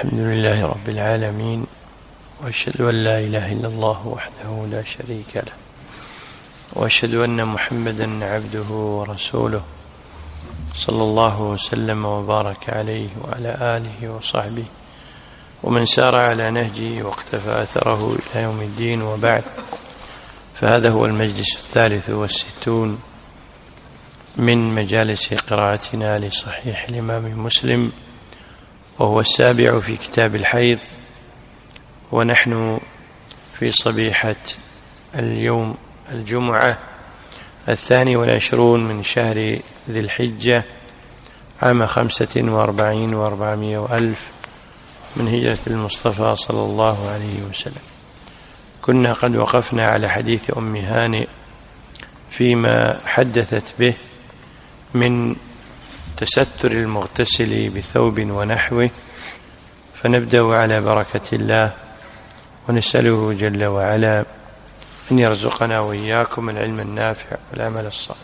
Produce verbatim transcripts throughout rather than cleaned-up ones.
الحمد لله رب العالمين، وأشهد أن لا إله إلا الله وحده لا شريك له، وأشهد أن محمدا عبده ورسوله صلى الله وسلم وبارك عليه وعلى آله وصحبه ومن سار على نهجه واقتفى أثره إلى يوم الدين. وبعد، فهذا هو المجلس الثالث والستون من مجالس قراءتنا لصحيح الإمام مسلم، وهو السابع في كتاب الحيض، ونحن في صبيحة اليوم الجمعة الثاني والعشرون من شهر ذي الحجة عام خمسة وأربعين وأربعمائة وألف من هجرة المصطفى صلى الله عليه وسلم. كنا قد وقفنا على حديث أم هانئ فيما حدثت به من تستر المغتسل بثوب ونحوه، فنبدأ على بركة الله ونسأله جل وعلا أن يرزقنا وإياكم العلم النافع والعمل الصالح.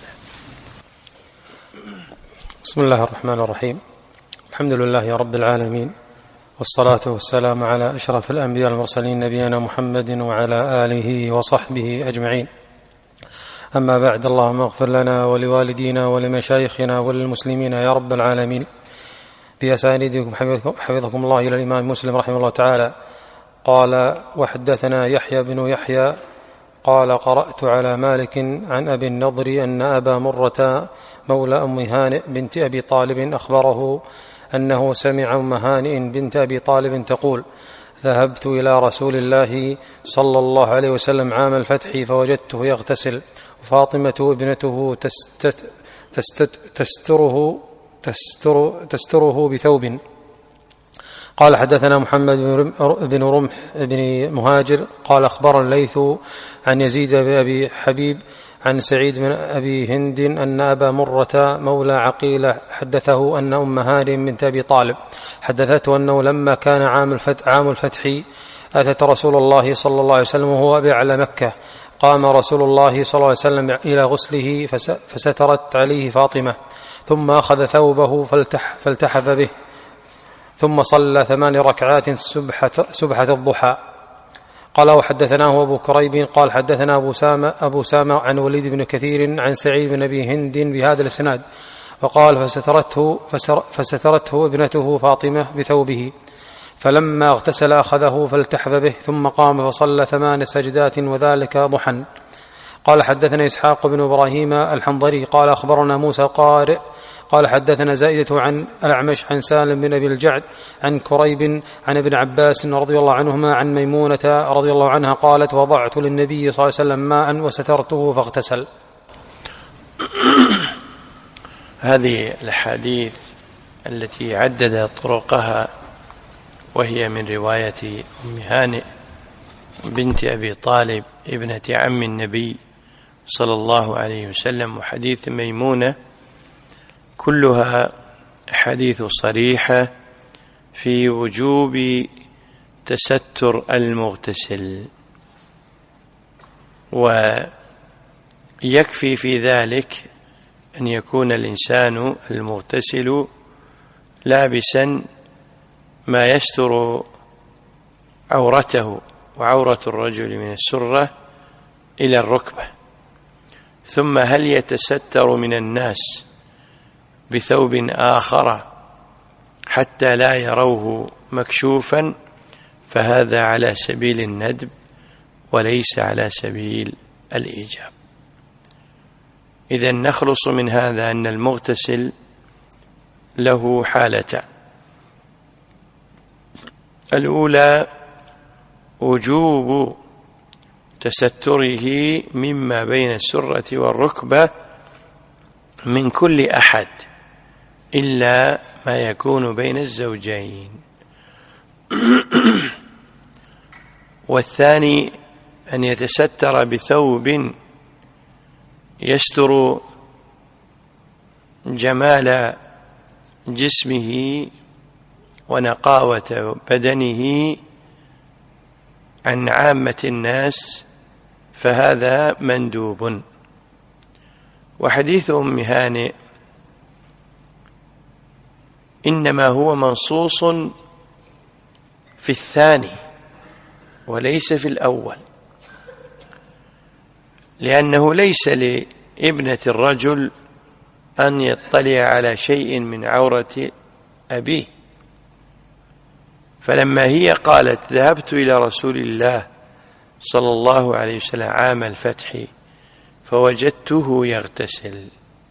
بسم الله الرحمن الرحيم. الحمد لله رب العالمين، والصلاة والسلام على أشرف الأنبياء المرسلين نبينا محمد وعلى آله وصحبه أجمعين. أما بعد، اللهم اغفر لنا ولوالدينا ولمشايخنا وللمسلمين يا رب العالمين. بأسانيدكم حفظكم الله إلى الإمام مسلم رحمه الله تعالى قال: وحدثنا يحيى بن يحيى قال: قرأت على مالك عن أبي النضر أن أبا مرة مولى أم هانئ بنت أبي طالب أخبره أنه سمع أم هانئ بنت أبي طالب تقول: ذهبت إلى رسول الله صلى الله عليه وسلم عام الفتح فوجدته يغتسل، وفاطمة ابنته تست تست تستره, تستر تستره بثوب. قال: حدثنا محمد بن رمح بن مهاجر قال: أخبر الليث عن يزيد بأبي حبيب عن سعيد بن أبي هند أن أبا مرة مولى عقيل حدثه أن أم هانئ بنت أبي طالب حدثته أنه لما كان عام الفتح, عام الفتح أتت رسول الله صلى الله عليه وسلم وهو بأعلى مكة. قام رسول الله صلى الله عليه وسلم إلى غسله فسترت عليه فاطمة، ثم أخذ ثوبه فالتح فالتحف به، ثم صلى ثمان ركعات سبحة, سبحة الضحى. قال: وحدثناه أبو كريب قال: حدثنا أبو سامة, أبو سامة عن وليد بن كثير عن سعيد بن أبي هند بهذا الإسناد، وقال: فسترته, فسترته ابنته فاطمة بثوبه، فلما اغتسل أخذه فالتحف به، ثم قام فصلى ثمان سجدات وذلك ضحى. قال: حدثنا إسحاق بن إبراهيم الحنظري قال: أخبرنا موسى قارئ قال: حدثنا زائدة عن الأعمش عن سالم بن أبي الجعد عن كريب عن ابن عباس رضي الله عنهما عن ميمونة رضي الله عنها قالت: وضعت للنبي صلى الله عليه وسلم ماء وسترته فاغتسل. هذه الأحاديث التي عدد طرقها وهي من رواية أم هانئ بنت أبي طالب ابنة عم النبي صلى الله عليه وسلم، وحديث ميمونة، كلها حديث صريحة في وجوب تستر المغتسل، ويكفي في ذلك أن يكون الإنسان المغتسل لابسا ما يستر عورته وعورة الرجل من السرة إلى الركبة. ثم هل يتستر من الناس بثوب آخر حتى لا يروه مكشوفا، فهذا على سبيل الندب وليس على سبيل الإيجاب. إذن نخلص من هذا أن المغتسل له حالتان: الأولى وجوب تستره مما بين السرة والركبة من كل أحد إلا ما يكون بين الزوجين، والثاني أن يتستر بثوب يستر جمال جسمه ونقاوة بدنه عن عامة الناس، فهذا مندوب. وحديث أم هانئ إنما هو منصوص في الثاني وليس في الأول، لأنه ليس لابنة الرجل أن يطلع على شيء من عورة أبيه. فلما هي قالت ذهبت إلى رسول الله صلى الله عليه وسلم عام الفتح فوجدته يغتسل،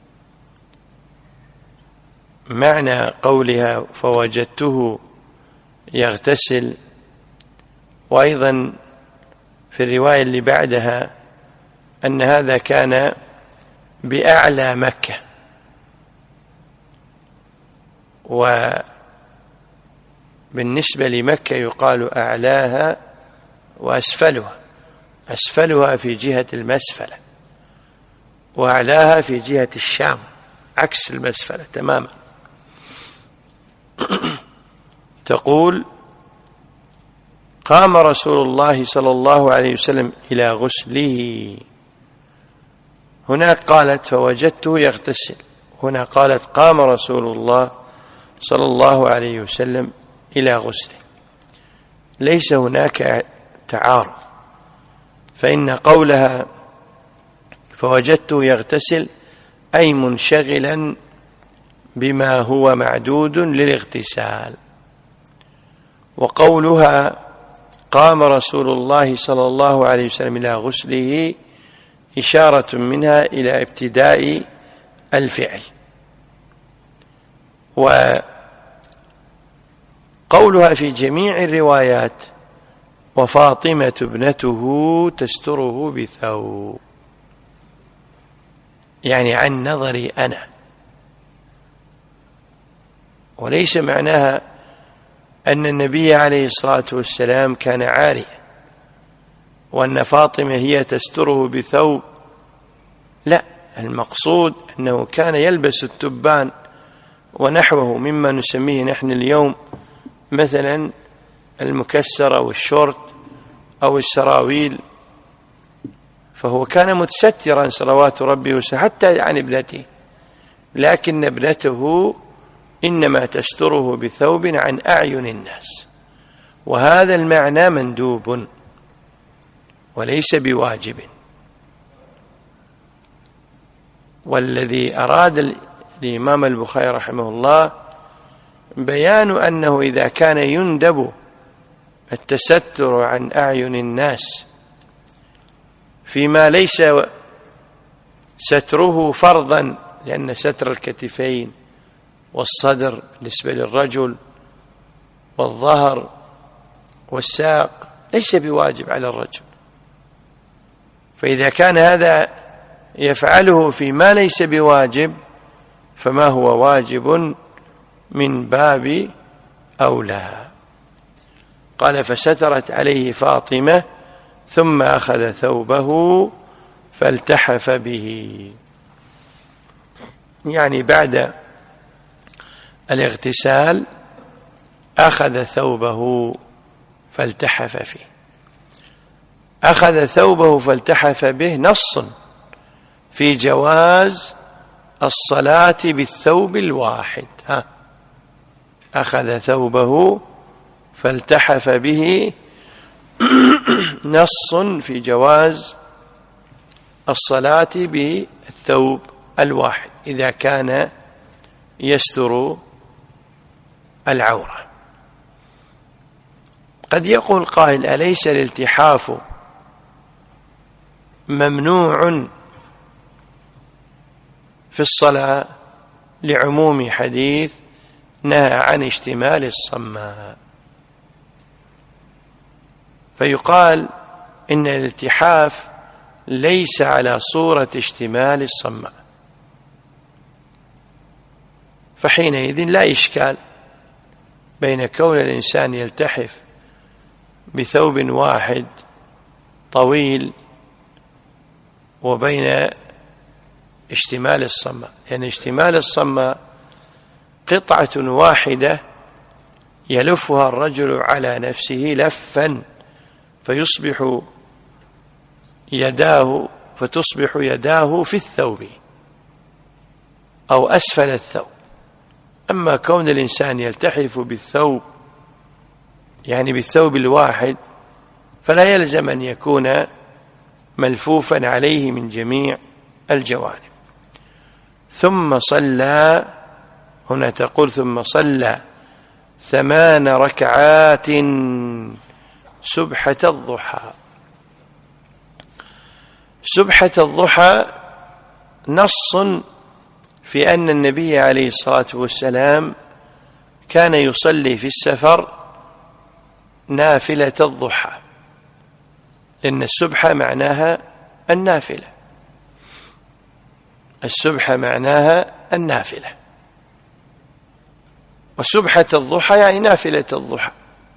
معنى قولها فوجدته يغتسل، وأيضا في الرواية اللي بعدها أن هذا كان بأعلى مكة، وبالنسبة لمكة يقال أعلاها وأسفلها، أسفلها في جهة المسفلة وأعلاها في جهة الشام عكس المسفلة تماما. تقول قام رسول الله صلى الله عليه وسلم إلى غسله، هناك قالت فوجدته يغتسل، هنا قالت قام رسول الله صلى الله عليه وسلم إلى غسله، ليس هناك تعارض، فإن قولها فوجدته يغتسل أي منشغلا بما هو معدود للاغتسال، وقولها قام رسول الله صلى الله عليه وسلم إلى غسله إشارة منها إلى ابتداء الفعل. وقولها في جميع الروايات وفاطمة ابنته تستره بثوب، يعني عن نظري أنا، وليس معناها أن النبي عليه الصلاة والسلام كان عاريا وأن فاطمة هي تستره بثوب، لا، المقصود أنه كان يلبس التبان ونحوه مما نسميه نحن اليوم مثلا المكسر أو الشورت أو السراويل، فهو كان متسترا صلوات ربي وسلامه حتى عن ابنته، لكن ابنته إنما تستره بثوب عن أعين الناس، وهذا المعنى مندوب وليس بواجب. والذي أراد الإمام البخاري رحمه الله بيان أنه إذا كان يندب التستر عن أعين الناس فيما ليس ستره فرضا، لأن ستر الكتفين والصدر بالنسبة للرجل والظهر والساق ليس بواجب على الرجل، فإذا كان هذا يفعله فيما ليس بواجب فما هو واجب من باب أولى. قال فسترت عليه فاطمة ثم أخذ ثوبه فالتحف به، يعني بعد الاغتسال أخذ ثوبه فالتحف فيه. أخذ ثوبه فالتحف به نص في جواز الصلاة بالثوب الواحد. ها أخذ ثوبه فالتحف به نص في جواز الصلاة بالثوب الواحد إذا كان يستر العورة. قد يقول قائل أليس الالتحاف ممنوع في الصلاة لعموم حديث نهى عن اشتمال الصماء؟ فيقال إن الالتحاف ليس على صورة اشتمال الصماء، فحينئذ لا إشكال بين كون الإنسان يلتحف بثوب واحد طويل وبين اشتمال الصماء، لأن يعني اشتمال الصماء قطعة واحدة يلفها الرجل على نفسه لفا فيصبح يداه فتصبح يداه في الثوب أو أسفل الثوب. أما كون الإنسان يلتحف بالثوب يعني بالثوب الواحد، فلا يلزم أن يكون ملفوفا عليه من جميع الجوانب. ثم صلى، هنا تقول ثم صلى ثمان ركعات سبحة الضحى. سبحة الضحى نص في أن النبي عليه الصلاة والسلام كان يصلي في السفر نافلة الضحى، لأن السبحة معناها النافلة، السبحة معناها النافلة، وسبحة الضحى يعني نافلة الضحى.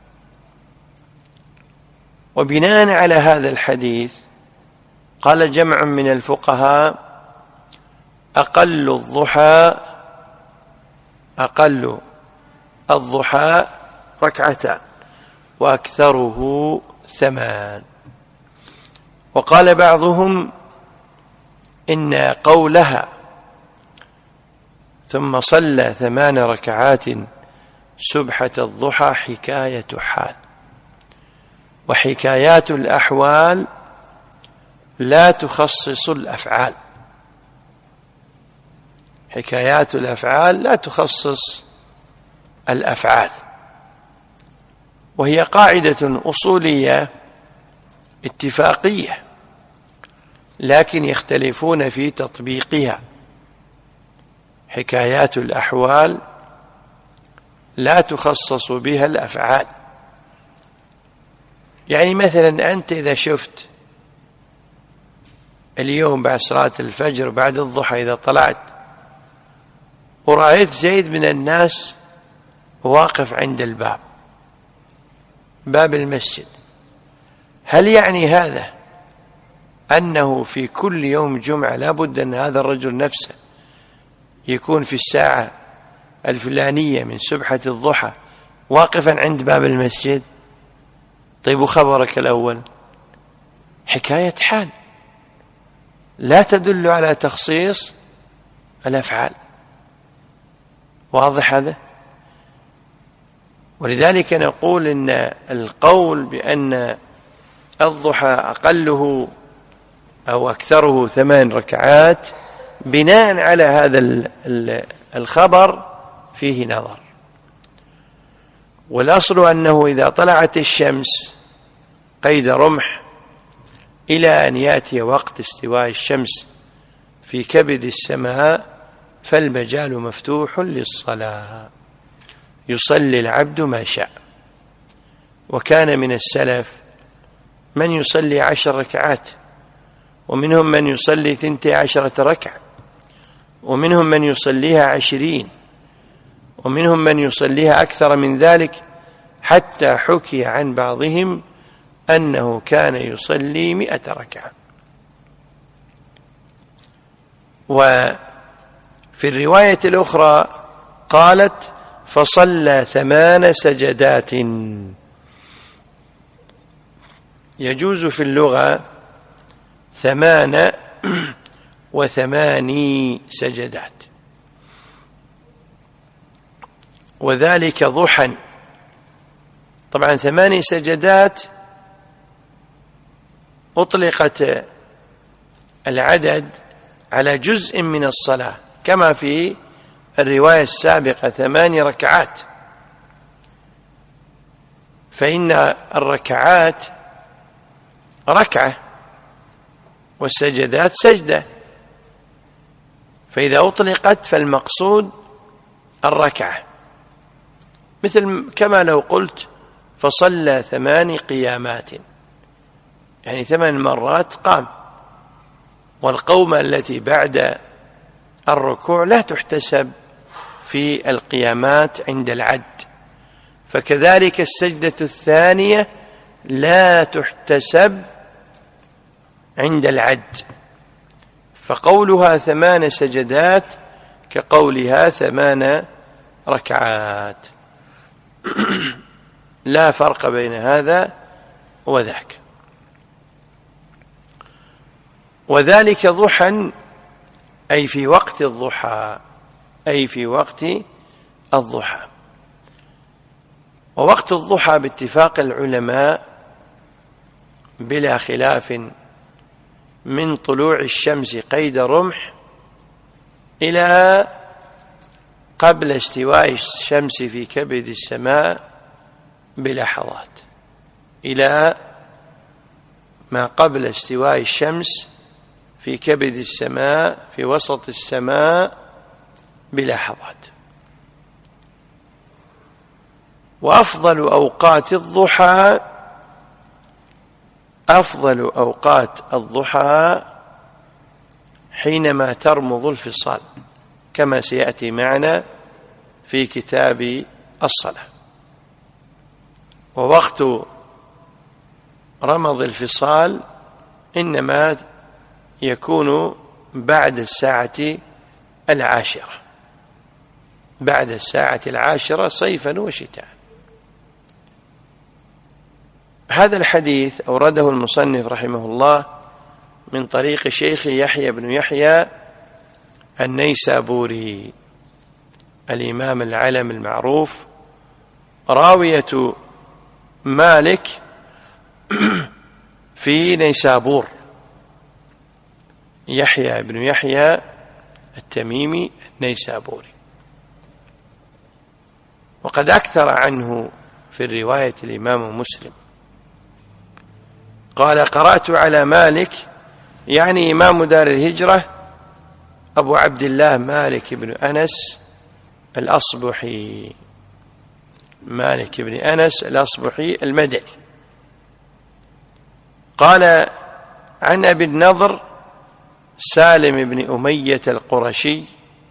وبناء على هذا الحديث قال جمع من الفقهاء: أقل الضحى أقل الضحى ركعتان وأكثره ثمان. وقال بعضهم إن قولها ثم صلى ثمان ركعات سبحة الضحى حكاية حال، وحكايات الأحوال لا تخصص الأفعال، حكايات الأفعال لا تخصص الأفعال، وهي قاعدة أصولية اتفاقية، لكن يختلفون في تطبيقها. حكايات الأحوال لا تخصص بها الأفعال. يعني مثلا أنت إذا شفت اليوم بعد صلاة الفجر بعد الضحى إذا طلعت ورأيت زيد من الناس واقف عند الباب باب المسجد، هل يعني هذا أنه في كل يوم جمعة لا بد أن هذا الرجل نفسه يكون في الساعة الفلانية من سبحة الضحى واقفا عند باب المسجد؟ طيب وخبرك الأول حكاية حال لا تدل على تخصيص الأفعال. واضح هذا؟ ولذلك نقول إن القول بأن الضحى أقله أو أكثره ثمان ركعات بناء على هذا الخبر فيه نظر. والأصل أنه إذا طلعت الشمس قيد رمح إلى أن يأتي وقت استواء الشمس في كبد السماء فالمجال مفتوح للصلاة، يصلي العبد ما شاء. وكان من السلف من يصلي عشر ركعات، ومنهم من يصلي ثنتي عشرة ركعة، ومنهم من يصليها عشرين، ومنهم من يصليها أكثر من ذلك، حتى حكي عن بعضهم أنه كان يصلي مئة ركعة. وفي الرواية الأخرى قالت فصلى ثمان سجدات. يجوز في اللغة ثمان وثماني سجدات، وذلك ضحى. طبعا ثماني سجدات أطلقت العدد على جزء من الصلاة كما في الرواية السابقة ثماني ركعات، فإن الركعات ركعة والسجدات سجدة، فإذا أطلقت فالمقصود الركعة، مثل كما لو قلت فصلى ثمان قيامات، يعني ثمان مرات قام، والقومة التي بعد الركوع لا تحتسب في القيامات عند العد، فكذلك السجدة الثانية لا تحتسب عند العد، فقولها ثمان سجدات كقولها ثمان ركعات، لا فرق بين هذا وذاك. وذلك ضحى أي في وقت الضحى، أي في وقت الضحى. ووقت الضحى باتفاق العلماء بلا خلاف من طلوع الشمس قيد رمح إلى قبل استواء الشمس في كبد السماء بلحظات، إلى ما قبل استواء الشمس في كبد السماء في وسط السماء بلحظات. وأفضل أوقات الضحى أفضل أوقات الضحى حينما ترمض الفصال، كما سيأتي معنا في كتاب الصلاة. ووقت رمض الفصال إنما يكون بعد الساعة العاشرة، بعد الساعة العاشرة صيفا وشتاء. هذا الحديث أورده المصنف رحمه الله من طريق شيخ يحيى بن يحيى النيسابوري، الإمام العلم المعروف، راوية مالك في نيسابور، يحيى بن يحيى التميمي النيسابوري. وقد أكثر عنه في الرواية الإمام مسلم، قال: قرأت على مالك، يعني إمام دار الهجرة أبو عبد الله مالك بن أنس الأصبحي، مالك بن أنس الأصبحي المدني. قال عن أبي النضر سالم بن أمية القرشي،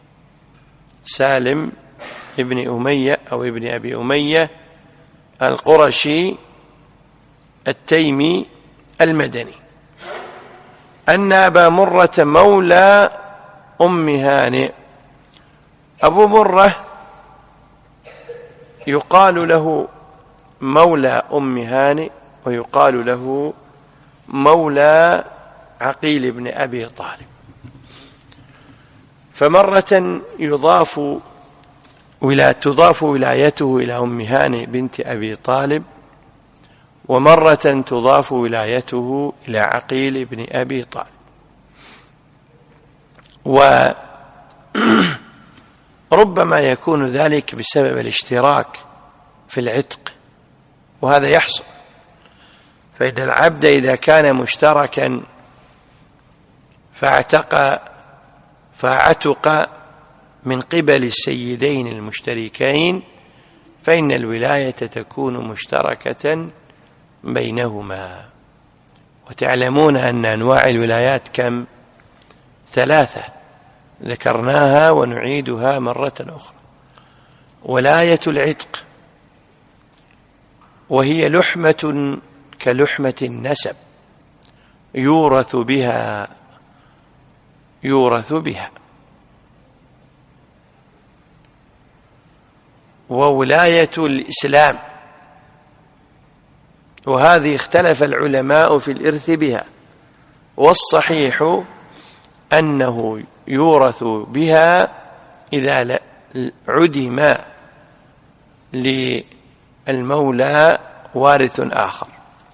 سالم ابن أمية أو ابن أبي أمية القرشي التيمي المدني، أن أبا مرة مولى أم هانئ، أبو مرة يقال له مولى أم هانئ ويقال له مولى عقيل بن أبي طالب. فمرة يضاف ولا تضاف ولايته إلى أم هانئ بنت أبي طالب، ومرة تضاف ولايته إلى عقيل بن أبي طالب. وربما يكون ذلك بسبب الاشتراك في العتق، وهذا يحصل. فإذا العبد إذا كان مشتركا فاعتق فاعتق من قبل السيدين المشتركين، فإن الولاية تكون مشتركة بينهما. وتعلمون أن أنواع الولايات كم؟ ثلاثة ذكرناها ونعيدها مرة أخرى. ولاية العتق، وهي لحمة كلحمة النسب يورث بها يورث بها وولاية الإسلام، وهذه اختلف العلماء في الإرث بها، والصحيح أنه يورث بها إذا عدم للمولى وارث آخر.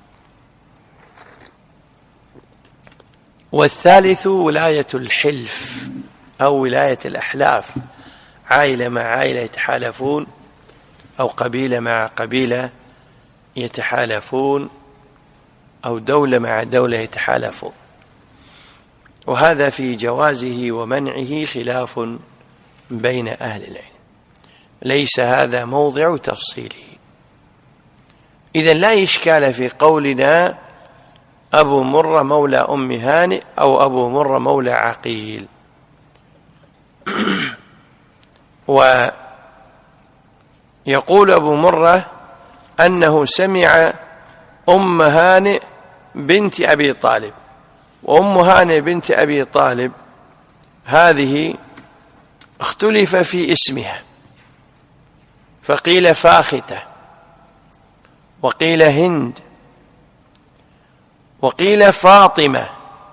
والثالث ولاية الحلف أو ولاية الأحلاف، عائلة مع عائلة يتحالفون، أو قبيلة مع قبيلة يتحالفون، أو دولة مع دولة يتحالفون. وهذا في جوازه ومنعه خلاف بين أهل العلم، ليس هذا موضع تفصيله. إذن لا إشكال في قولنا أبو مرة مولى أم هانئ أو أبو مرة مولى عقيل. ويقول أبو مرة أنه سمع أم هانئ بنت أبي طالب، وأم هانئ بنت أبي طالب هذه اختلف في اسمها، فقيل فاختة، وقيل هند، وقيل فاطمة،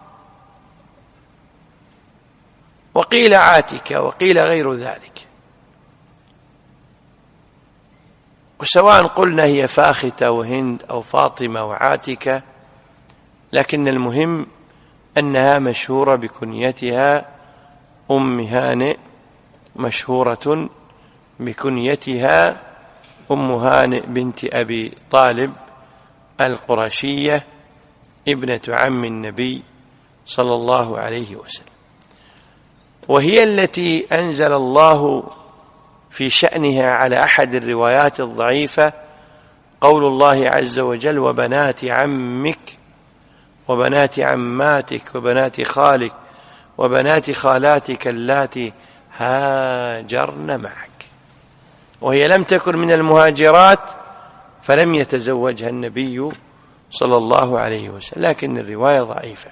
وقيل عاتكة، وقيل غير ذلك. وسواء قلنا هي فاختة وهند أو فاطمة وعاتكة، لكن المهم أنها مشهورة بكنيتها أم هانئ، مشهورة بكنيتها أم هانئ بنت أبي طالب القرشية ابنة عم النبي صلى الله عليه وسلم، وهي التي أنزل الله في شأنها على أحد الروايات الضعيفة قول الله عز وجل: وبنات عمك وبنات عماتك وبنات خالك وبنات خالاتك اللاتي هاجرن معك، وهي لم تكن من المهاجرات فلم يتزوجها النبي صلى الله عليه وسلم، لكن الرواية ضعيفة.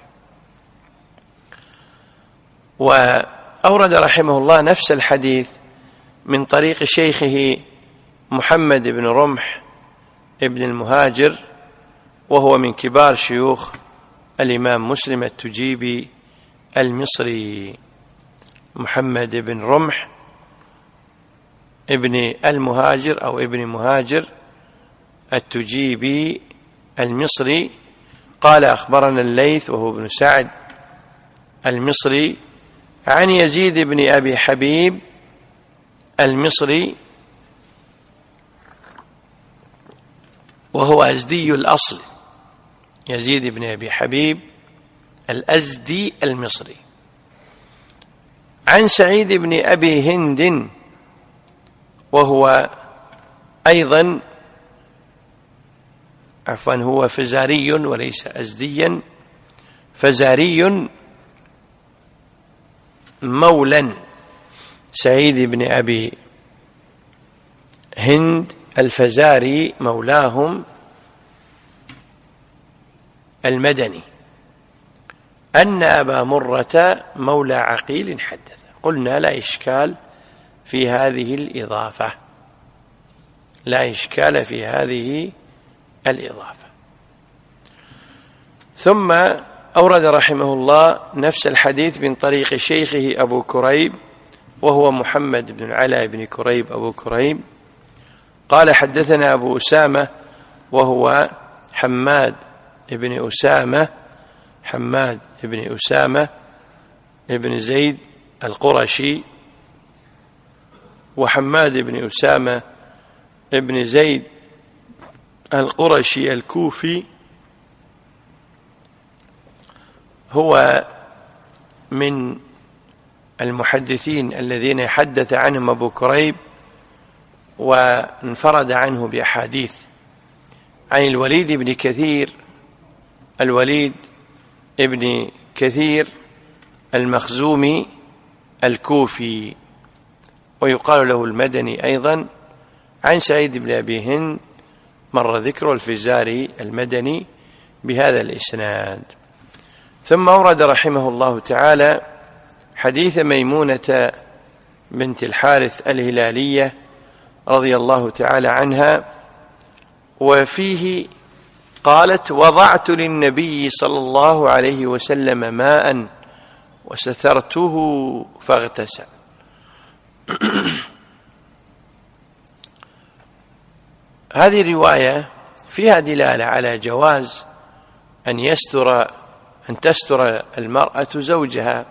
وأورد رحمه الله نفس الحديث من طريق شيخه محمد بن رمح ابن المهاجر، وهو من كبار شيوخ الإمام مسلم التجيبي المصري. محمد بن رمح ابن المهاجر أو ابن مهاجر التجيبي المصري قال: أخبرنا الليث وهو ابن سعد المصري عن يزيد بن أبي حبيب المصري، وهو أزدي الأصل، يزيد بن أبي حبيب الأزدي المصري، عن سعيد بن أبي هند، وهو أيضا عفوا هو فزاري وليس أزديا، فزاري مولا سعيد بن أبي هند الفزاري مولاهم المدني، أن أبا مرة مولى عقيل حدث. قلنا لا إشكال في هذه الإضافة، لا إشكال في هذه الإضافة. ثم أورد رحمه الله نفس الحديث من طريق شيخه أبو كريب، وهو محمد بن العلاء بن كريب أبو كريب، قال: حدثنا أبو أسامة وهو حماد بن أسامة حماد بن أسامة بن زيد القرشي، وحماد بن أسامة بن زيد القرشي الكوفي هو من المحدثين الذين يحدث عنهم أبو كريب وانفرد عنه بأحاديث، عن الوليد بن كثير الوليد ابن كثير المخزومي الكوفي، ويقال له المدني أيضا، عن سعيد بن أبي هند مر ذكر الفزاري المدني بهذا الإسناد. ثم أورد رحمه الله تعالى حديث ميمونة بنت الحارث الهلالية رضي الله تعالى عنها، وفيه قالت: وضعت للنبي صلى الله عليه وسلم ماء وسترته فاغتسل. هذه الرواية فيها دلالة على جواز أن يستر أن تستر المرأة زوجها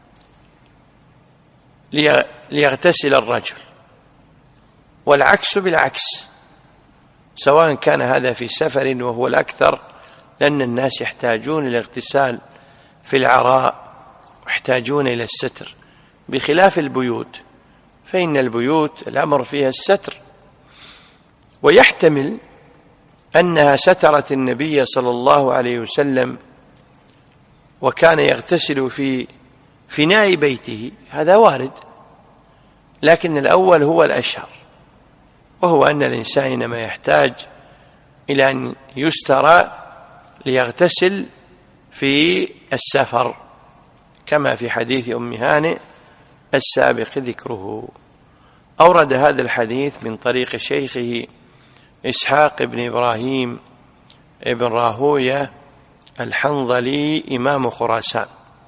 ليغتسل الرجل، والعكس بالعكس، سواء كان هذا في سفر وهو الأكثر، لأن الناس يحتاجون إلى الاغتسال في العراء ويحتاجون إلى الستر، بخلاف البيوت، فإن البيوت الأمر فيها الستر. ويحتمل أنها سترت النبي صلى الله عليه وسلم وكان يغتسل في فناء بيته، هذا وارد، لكن الأول هو الأشهر، وهو أن الإنسان إنما يحتاج إلى أن يستر ليغتسل في السفر، كما في حديث أم هانئ السابق ذكره. أورد هذا الحديث من طريق شيخه إسحاق بن إبراهيم ابن راهوية الحنظلي إمام خراسان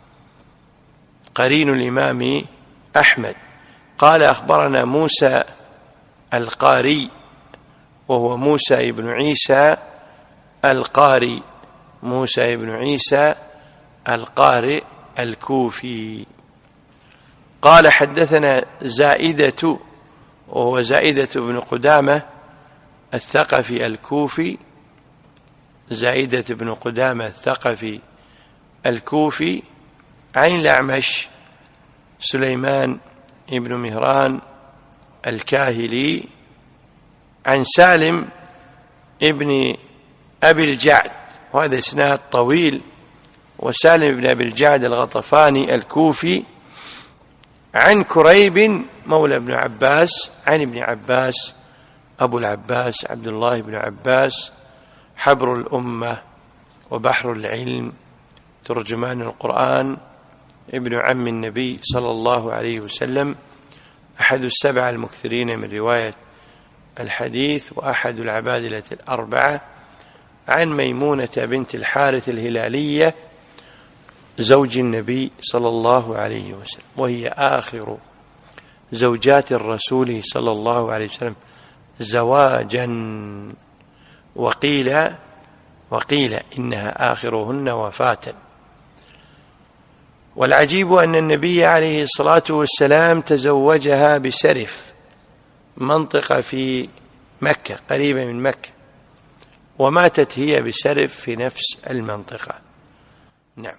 قرين الإمام أحمد، قال: أخبرنا موسى القاري وهو موسى بن عيسى القاري، موسى بن عيسى القارئ الكوفي. قال حدثنا زائدة، وهو زائدة بن قدامة الثقفي الكوفي، زائدة بن قدامة الثقفي الكوفي، عن الأعمش سليمان بن مهران الكاهلي، عن سالم ابن أبي الجعد، وهذا إسناد طويل، وسالم بن أبي الجعد الغطفاني الكوفي، عن كريب مولى ابن عباس، عن ابن عباس أبو العباس عبد الله بن عباس حبر الأمة وبحر العلم ترجمان القرآن، ابن عم النبي صلى الله عليه وسلم، أحد السبعة المكثرين من رواية الحديث، وأحد العبادلة الأربعة، عن ميمونة بنت الحارث الهلالية زوج النبي صلى الله عليه وسلم، وهي آخر زوجات الرسول صلى الله عليه وسلم زواجا، وقيل وقيل إنها آخرهن وفاة. والعجيب أن النبي عليه الصلاة والسلام تزوجها بسرف، منطقة في مكة قريبة من مكة، وماتت هي بسرف في نفس المنطقة. نعم.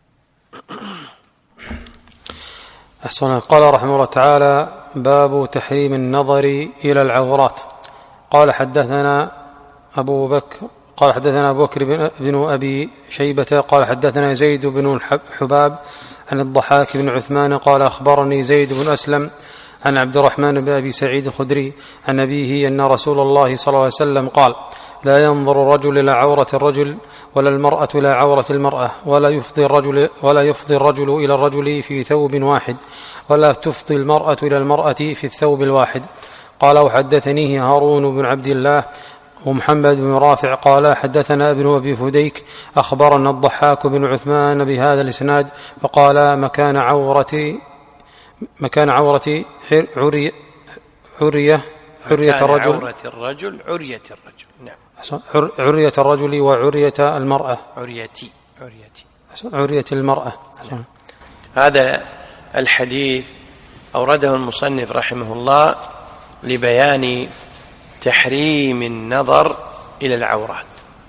أحسن. قال رحمه الله تعالى: باب تحريم النظر إلى العورات. قال حدثنا أبو بكر قال حدثنا أبو بكر بن أبي شيبة قال حدثنا زيد بن الحباب عن الضحاك بن عثمان قال أخبرني زيد بن أسلم عن عبد الرحمن بن أبي سعيد الخدري عن أبيه أن رسول الله صلى الله عليه وسلم قال: لا ينظر الرجل إلى عورة الرجل ولا المرأة إلى عورة المرأة، ولا يفضي الرجل ولا يفضي الرجل إلى الرجل في ثوب واحد، ولا تفضي المرأة إلى المرأة في الثوب الواحد. قال: وحدثنيه هارون بن عبد الله ومحمد بن رافع قال حدثنا ابن أبي فديك أخبرنا الضحاك بن عثمان بهذا الإسناد، فقال: مكان عورتي مكان عورتي عري عرية عرية الرجل عورة الرجل عرية الرجل. نعم. عرية الرجل وعرية المرأة عريتي عريتي عرية المرأة. نعم. هذا الحديث أورده المصنف رحمه الله لبيان تحريم النظر إلى العورات.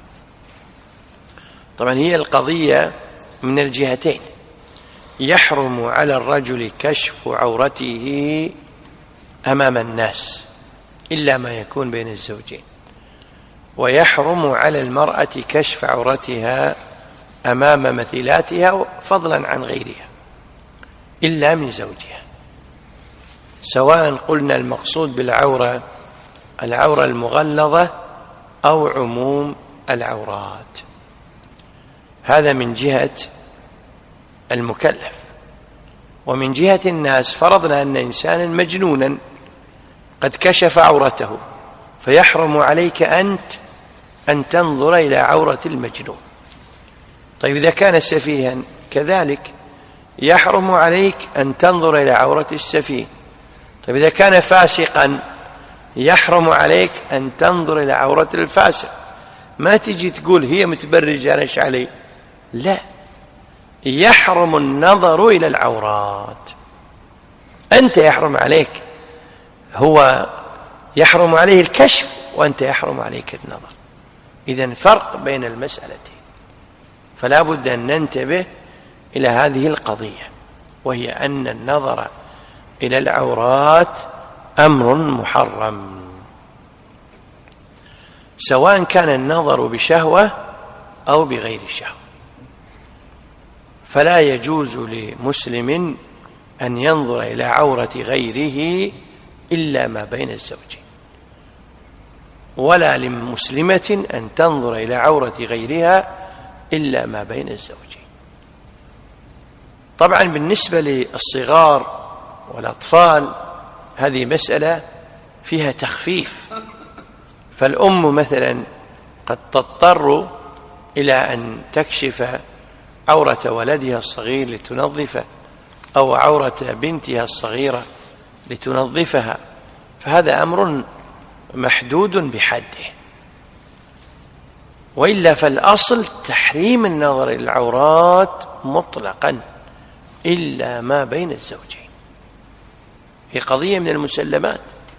طبعا هي القضية من الجهتين: يحرم على الرجل كشف عورته أمام الناس إلا ما يكون بين الزوجين، ويحرم على المرأة كشف عورتها أمام مثيلاتها فضلا عن غيرها إلا من زوجها، سواء قلنا المقصود بالعورة العورة المغلظة أو عموم العورات. هذا من جهة المكلف. ومن جهة الناس فرضنا أن إنسانا مجنونا قد كشف عورته، فيحرم عليك أنت أن تنظر إلى عورة المجنون. طيب إذا كان سفيها كذلك يحرم عليك أن تنظر إلى عورة السفيه. طيب إذا كان فاسقا يحرم عليك أن تنظر إلى عورة الفاسق. ما تجي تقول هي متبرجة أنا إيش علي، لا، يحرم النظر إلى العورات. أنت يحرم عليك، هو يحرم عليه الكشف وأنت يحرم عليك النظر. إذن فرق بين المسألتين، فلا بد أن ننتبه إلى هذه القضية، وهي أن النظر إلى العورات أمر محرم، سواء كان النظر بشهوة أو بغير شهوة. فلا يجوز لمسلم أن ينظر إلى عورة غيره إلا ما بين الزوجين، ولا لمسلمة أن تنظر إلى عورة غيرها إلا ما بين الزوجين. طبعا بالنسبة للصغار والأطفال هذه مسألة فيها تخفيف، فالأم مثلا قد تضطر إلى أن تكشف عورة ولدها الصغير لتنظفه، أو عورة بنتها الصغيرة لتنظفها، فهذا أمر محدود بحده، وإلا فالأصل تحريم النظر إلى العورات مطلقا إلا ما بين الزوجين، هي قضية من المسلمات.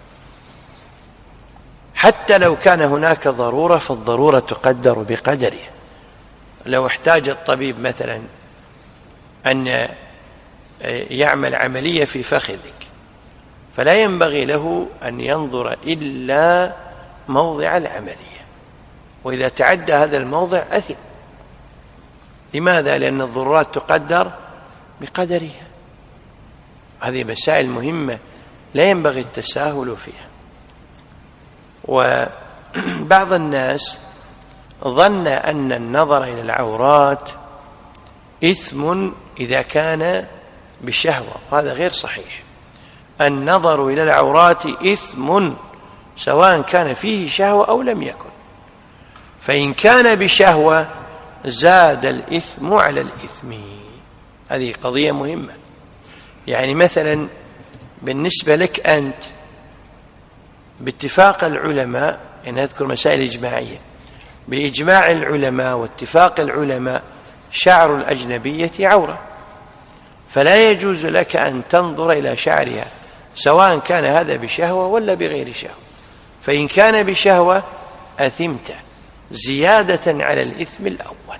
حتى لو كان هناك ضرورة فالضرورة تقدر بقدرها. لو احتاج الطبيب مثلا أن يعمل عملية في فخذك، فلا ينبغي له أن ينظر إلا موضع العملية، وإذا تعدى هذا الموضع أثم. لماذا؟ لأن الضرورات تقدر بقدرها. هذه مسائل مهمة لا ينبغي التساهل فيها. وبعض الناس ظن أن النظر إلى العورات إثم إذا كان بشهوة، وهذا غير صحيح. النظر إلى العورات إثم سواء كان فيه شهوة أو لم يكن، فإن كان بشهوة زاد الإثم على الإثم. هذه قضية مهمة. يعني مثلا بالنسبة لك أنت باتفاق العلماء، يعني أذكر مسائل إجماعية، بإجماع العلماء واتفاق العلماء شعر الأجنبية عورة، فلا يجوز لك أن تنظر إلى شعرها سواء كان هذا بشهوة ولا بغير شهوة. فإن كان بشهوة أثمت زيادة على الإثم الأول.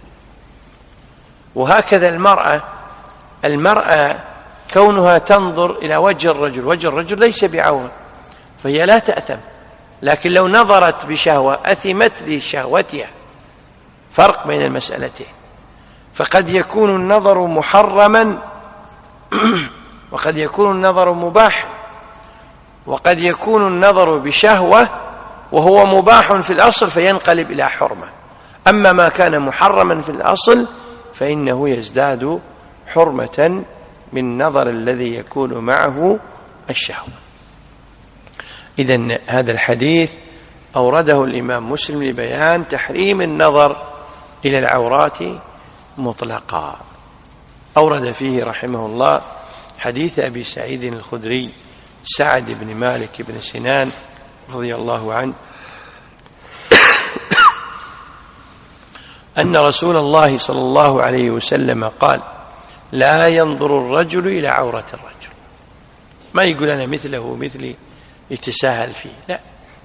وهكذا المرأة المرأة كونها تنظر إلى وجه الرجل، وجه الرجل ليس بعورة، فهي لا تأثم. لكن لو نظرت بشهوة أثمت لشهوتها. فرق بين المسألتين. فقد يكون النظر محرما وقد يكون النظر مباح، وقد يكون النظر بشهوة وهو مباح في الأصل فينقلب إلى حرمة. أما ما كان محرما في الأصل فإنه يزداد حرمة من النظر الذي يكون معه الشهوة. إذن هذا الحديث أورده الإمام مسلم لبيان تحريم النظر إلى العورات مطلقا. أورد فيه رحمه الله حديث أبي سعيد الخدري سعد بن مالك بن سنان رضي الله عنه أن رسول الله صلى الله عليه وسلم قال: لا ينظر الرجل إلى عورة الرجل. ما يقول أنا مثله مثلي يتساهل فيه، لا.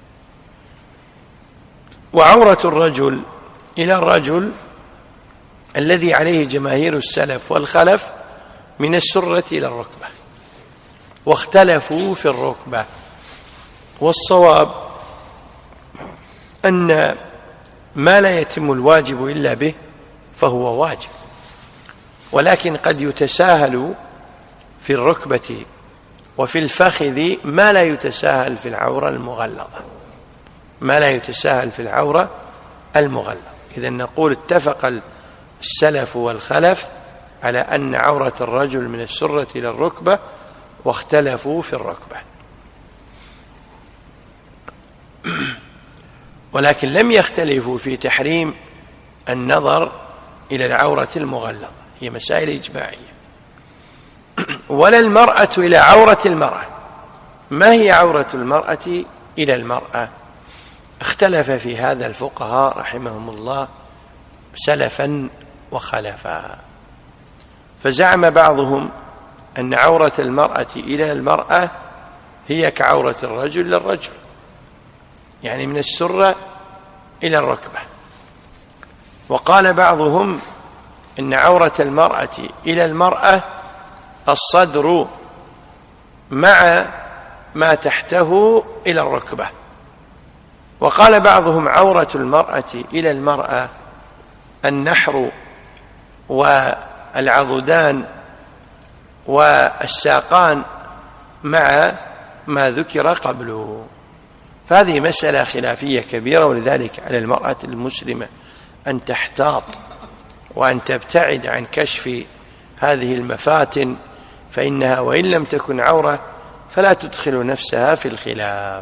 وعورة الرجل إلى الرجل الذي عليه جماهير السلف والخلف من السرة إلى الركبة، واختلفوا في الركبة. والصواب أن ما لا يتم الواجب إلا به فهو واجب، ولكن قد يتساهل في الركبة وفي الفخذ ما لا يتساهل في العورة المغلظة، ما لا يتساهل في العورة المغلظة. إذن نقول اتفق السلف والخلف على أن عورة الرجل من السرة إلى الركبة، واختلفوا في الركبة. ولكن لم يختلفوا في تحريم النظر إلى العورة المغلظة، هي مسائل إجماعية. ولا المرأة إلى عورة المرأة. ما هي عورة المرأة إلى المرأة؟ اختلف في هذا الفقهاء رحمهم الله سلفا وخلفا. فزعم بعضهم أن عورة المرأة إلى المرأة هي كعورة الرجل للرجل، يعني من السرة إلى الركبة. وقال بعضهم إن عورة المرأة إلى المرأة الصدر مع ما تحته إلى الركبة. وقال بعضهم عورة المرأة إلى المرأة النحر والعضدان والساقان مع ما ذكر قبله. فهذه مسألة خلافية كبيرة، ولذلك على المرأة المسلمة أن تحتاط وأن تبتعد عن كشف هذه المفاتن، فإنها وإن لم تكن عورة فلا تدخل نفسها في الخلاف.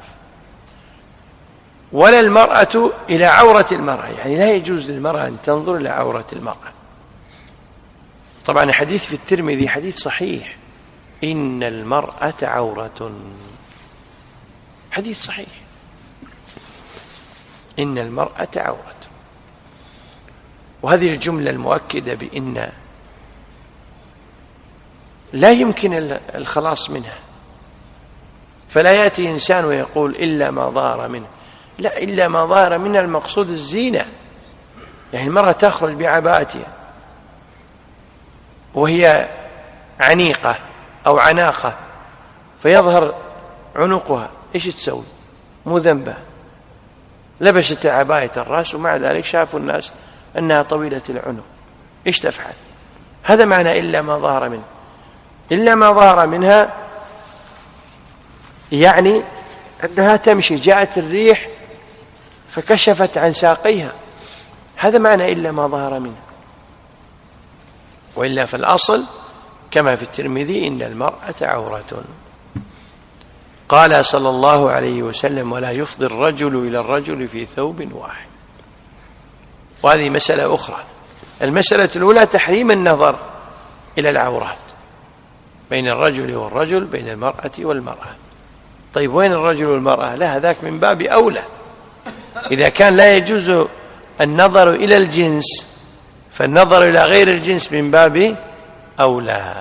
ولا المرأة إلى عورة المرأة، يعني لا يجوز للمرأة أن تنظر إلى عورة المرأة. طبعا حديث في الترمذي حديث صحيح: إن المرأة عورة، حديث صحيح. إن المرأة عورة. وهذه الجملة المؤكدة بإن لا يمكن الخلاص منها، فلا يأتي إنسان ويقول إلا ما ظهر منه، لا، إلا ما ظهر منها المقصود الزينة. يعني المرأة تخرج بعباءتها وهي عنيقة أو عناقة فيظهر عنقها، إيش تسوي؟ مو ذنبه، لبست عباية الرأس ومع ذلك شافوا الناس أنها طويلة العنق، إيش تفعل؟ هذا معنى إلا ما ظهر منه. إلا ما ظهر منها يعني أنها تمشي، جاءت الريح فكشفت عن ساقيها، هذا معنى إلا ما ظهر منها. وإلا في الأصل كما في الترمذي إن المرأة عورة. قال صلى الله عليه وسلم: ولا يفضي الرجل إلى الرجل في ثوب واحد. وهذه مسألة أخرى. المسألة الأولى تحريم النظر إلى العورات بين الرجل والرجل، بين المرأة والمرأة. طيب وين الرجل والمرأة؟ لا، هذاك من باب أولى. إذا كان لا يجوز النظر إلى الجنس فالنظر إلى غير الجنس من باب أولى.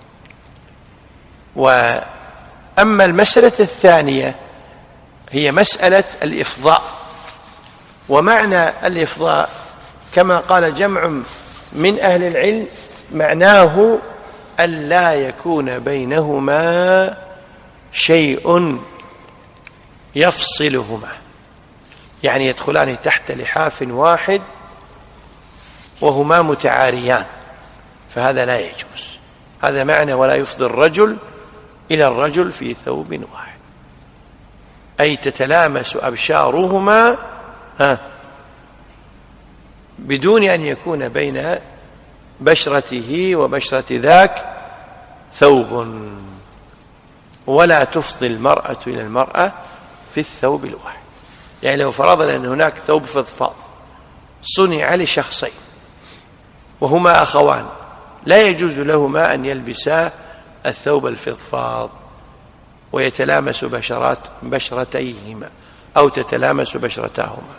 وأما المسألة الثانية هي مسألة الإفضاء. ومعنى الإفضاء كما قال جمع من أهل العلم معناه ألا يكون بينهما شيء يفصلهما، يعني يدخلان تحت لحاف واحد وهما متعاريان، فهذا لا يجوز. هذا معنى ولا يفضي الرجل إلى الرجل في ثوب واحد، أي تتلامس أبشارهما بدون أن يكون بين بشرته وبشرة ذاك ثوب. ولا تفضي المرأة إلى المرأة في الثوب الواحد. يعني لو فرضنا أن هناك ثوب فضفاض صنع لشخصين وهما أخوان، لا يجوز لهما أن يلبسا الثوب الفضفاض ويتلامس بشرات بشرتيهما أو تتلامس بشرتاهما.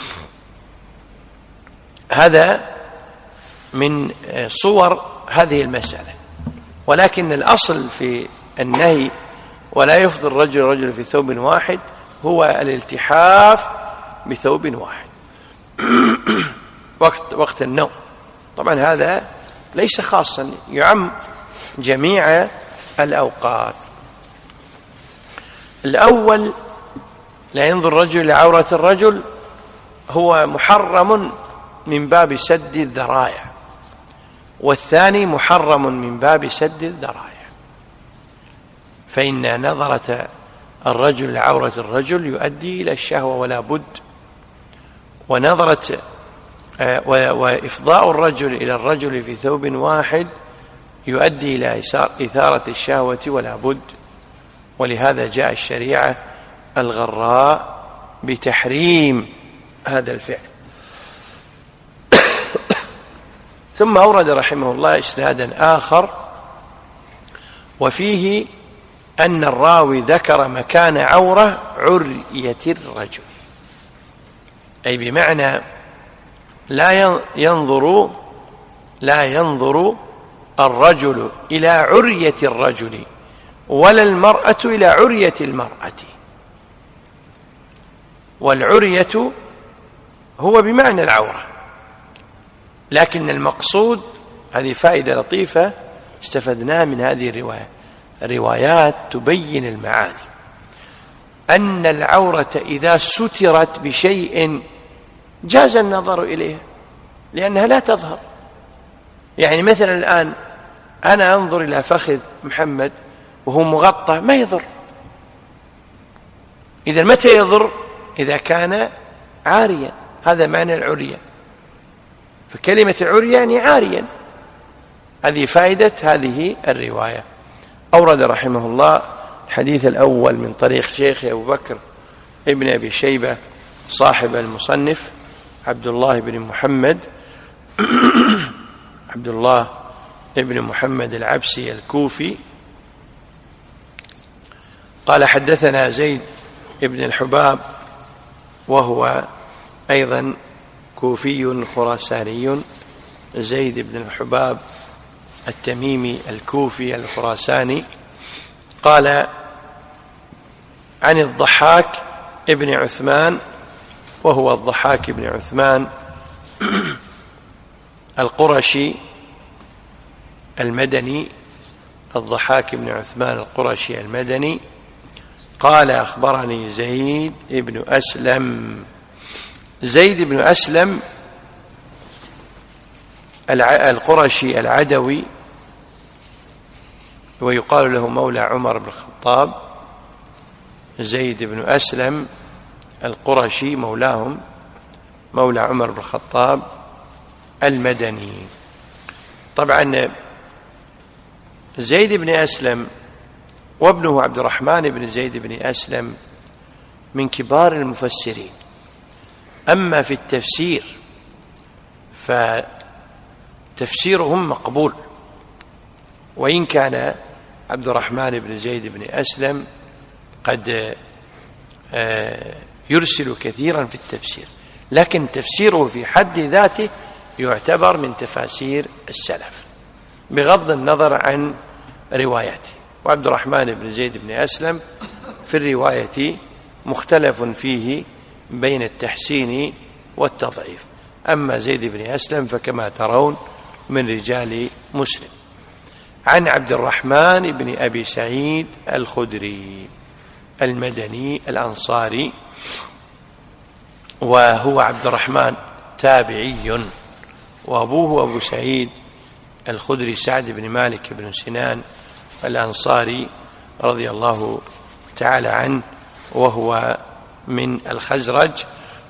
هذا من صور هذه المسألة. ولكن الأصل في النهي ولا يفضي الرجل الرجل في ثوب واحد هو الالتحاف بثوب واحد وقت وقت النوم. طبعا هذا ليس خاصا، يعم جميع الأوقات. الأول لا ينظر الرجل إلى عورة الرجل هو محرم من باب سد الذرائع، والثاني محرم من باب سد الذرائع. فإن نظرة الرجل لعورة الرجل يؤدي إلى الشهوة ولا بد، ونظرة وإفضاء الرجل إلى الرجل في ثوب واحد يؤدي إلى إثارة الشهوة ولا بد. ولهذا جاء الشريعة الغراء بتحريم هذا الفعل. ثم أورد رحمه الله إسنادا آخر وفيه أن الراوي ذكر مكان عورة عرية الرجل، أي بمعنى لا ينظر لا ينظر الرجل إلى عرية الرجل ولا المرأة إلى عرية المرأة. والعرية هو بمعنى العورة، لكن المقصود، هذه فائدة لطيفة استفدناها من هذه الرواية، الروايات تبين المعاني، أن العورة إذا سترت بشيء جاز النظر إليها لأنها لا تظهر. يعني مثلا الآن أنا أنظر إلى فخذ محمد وهو مغطى ما يضر. إذا متى يضر؟ إذا كان عاريا، هذا معنى العرية. فكلمة العرية يعني عاريا. هذه فائدة هذه الرواية. أورد رحمه الله الحديث الأول من طريق شيخ أبو بكر ابن أبي شيبة صاحب المصنف عبد الله بن محمد عبد الله ابن محمد العبسي الكوفي قال: حدثنا زيد ابن الحباب وهو أيضا كوفي خراساني، زيد بن الحباب التميمي الكوفي الخراساني، قال عن الضحاك ابن عثمان، وهو الضحاك بن عثمان القرشي المدني، الضحاك بن عثمان القرشي المدني، قال أخبرني زيد بن أسلم. زيد بن أسلم القرشي العدوي، ويقال له مولى عمر بن الخطاب. زيد بن أسلم القرشي مولاهم، مولى عمر بن الخطاب المدني. طبعا زيد بن أسلم وابنه عبد الرحمن بن زيد بن أسلم من كبار المفسرين. أما في التفسير فتفسيرهم مقبول، وإن كان عبد الرحمن بن زيد بن أسلم قد يرسل كثيرا في التفسير، لكن تفسيره في حد ذاته يعتبر من تفاسير السلف بغض النظر عن روايته. وعبد الرحمن بن زيد بن أسلم في الرواية مختلف فيه بين التحسين والتضعيف. أما زيد بن أسلم فكما ترون من رجال مسلم. عن عبد الرحمن بن أبي سعيد الخدري المدني الأنصاري، وهو عبد الرحمن تابعي، وأبوه أبو سعيد الخدري سعد بن مالك بن سنان الأنصاري رضي الله تعالى عنه، وهو من الخزرج،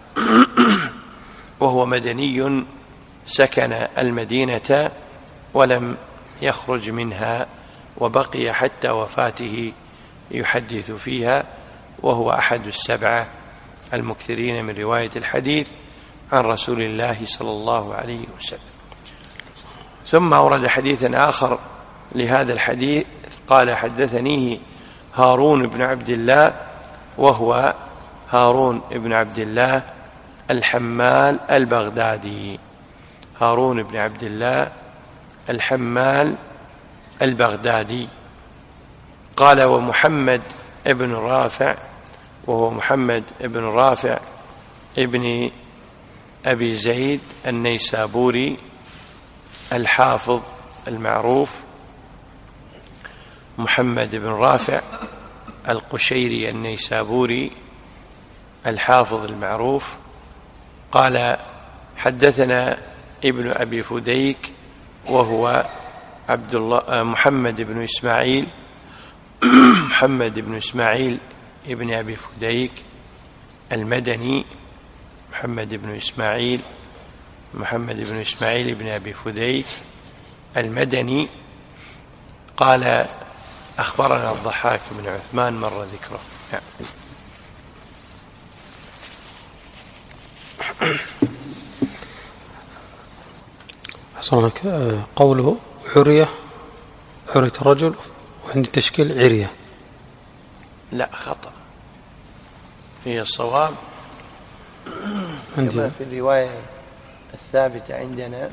وهو مدني سكن المدينة ولم يخرج منها، وبقي حتى وفاته يحدث فيها، وهو أحد السبعة المكثرين من رواية الحديث عن رسول الله صلى الله عليه وسلم. ثم أورد حديثا آخر لهذا الحديث، قال حدثنيه هارون بن عبد الله، وهو هارون بن عبد الله الحمال البغدادي. هارون بن عبد الله الحمال البغدادي. قال ومحمد ابن رافع، وهو محمد ابن رافع ابن أبي زيد النيسابوري الحافظ المعروف، محمد بن رافع القشيري النيسابوري الحافظ المعروف. قال حدثنا ابن أبي فديك، وهو عبد الله محمد بن إسماعيل محمد بن إسماعيل ابن أبي فديك المدني، محمد بن إسماعيل محمد بن إسماعيل بن أبي فديك المدني. قال أخبرنا الضحاك بن عثمان، مر ذكره. نعم. حصلك قوله عرية، عرية الرجل، وعندي تشكيل عرية. لا، خطأ، هي الصواب كما في الرواية الثابتة عندنا.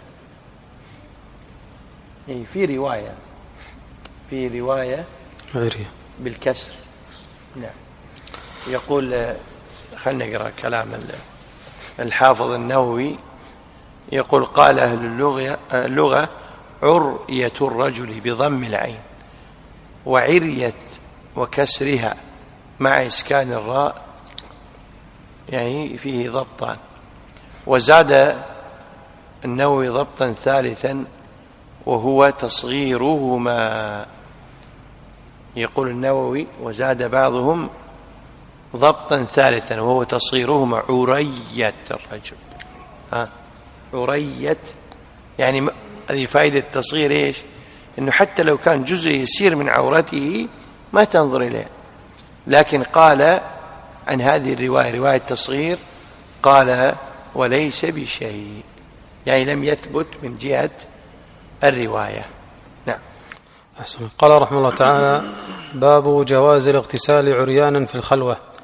في رواية في رواية عرية بالكسر. نعم. يقول، خلنا نقرأ كلام الحافظ النووي، يقول قال أهل اللغة, اللغة عرية الرجل بضم العين، وعرية وكسرها مع إسكان الراء، يعني فيه ضبطان. وزاد النووي ضبطا ثالثا، وهو تصغيرهما. يقول النووي وزاد بعضهم ضبطا ثالثا، وهو تصغيرهما عرية الرجل. ها، عرية، يعني هذه فائدة التصغير إيش؟ إنه حتى لو كان جزء يسير من عورته ما تنظر إليه. لكن قال عن هذه الرواية، رواية تصغير، قال وليس بشيء، يعني لم يثبت من جهة الرواية. نعم. أحسن. قال رحمه الله تعالى: باب جواز الاغتسال عريانا في الخلوة.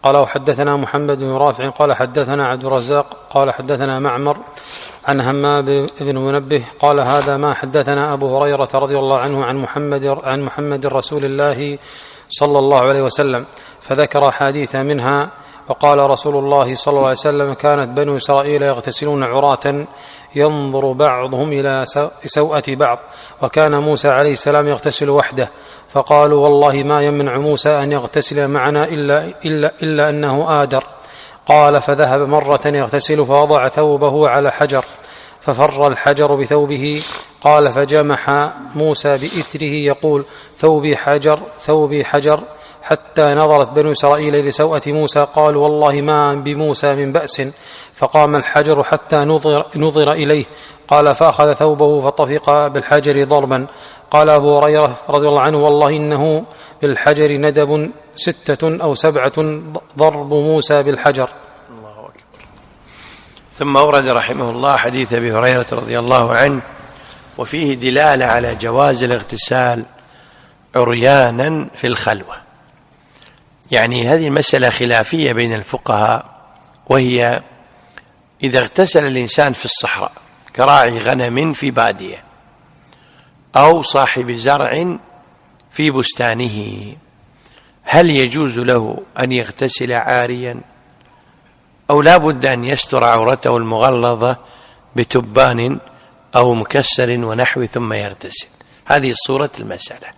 قال وحدثنا محمد بن رافع قال حدثنا عبد الرزاق قال حدثنا معمر عن همام بن منبه قال هذا ما حدثنا أبو هريرة رضي الله عنه عن محمد عن محمد رسول الله صلى الله عليه وسلم فذكر حديث منها. وقال رسول الله صلى الله عليه وسلم كانت بنو إسرائيل يغتسلون عراة ينظر بعضهم إلى سوءة بعض، وكان موسى عليه السلام يغتسل وحده، فقالوا والله ما يمنع موسى أن يغتسل معنا إلا, إلا, إلا أنه آدر. قال فذهب مرة يغتسل فوضع ثوبه على حجر ففر الحجر بثوبه. قال فجمح موسى بإثره يقول ثوبي حجر ثوبي حجر حتى نظرت بنو إسرائيل لسوءة موسى قالوا والله ما بموسى من بأس. فقام الحجر حتى نظر, نظر إليه. قال فأخذ ثوبه فطفق بالحجر ضربا. قال أبو هريرة رضي الله عنه والله إنه بالحجر ندب ستة أو سبعة ضرب موسى بالحجر. الله أكبر. ثم أورد رحمه الله حديث أبي هريرة رضي الله عنه وفيه دلالة على جواز الاغتسال عريانا في الخلوة. يعني هذه المسألة خلافية بين الفقهاء، وهي إذا اغتسل الإنسان في الصحراء كراعي غنم في بادية أو صاحب زرع في بستانه، هل يجوز له أن يغتسل عاريا أو لا بد أن يستر عورته المغلظة بتبان أو مكسر ونحو ثم يغتسل؟ هذه صورة المسألة.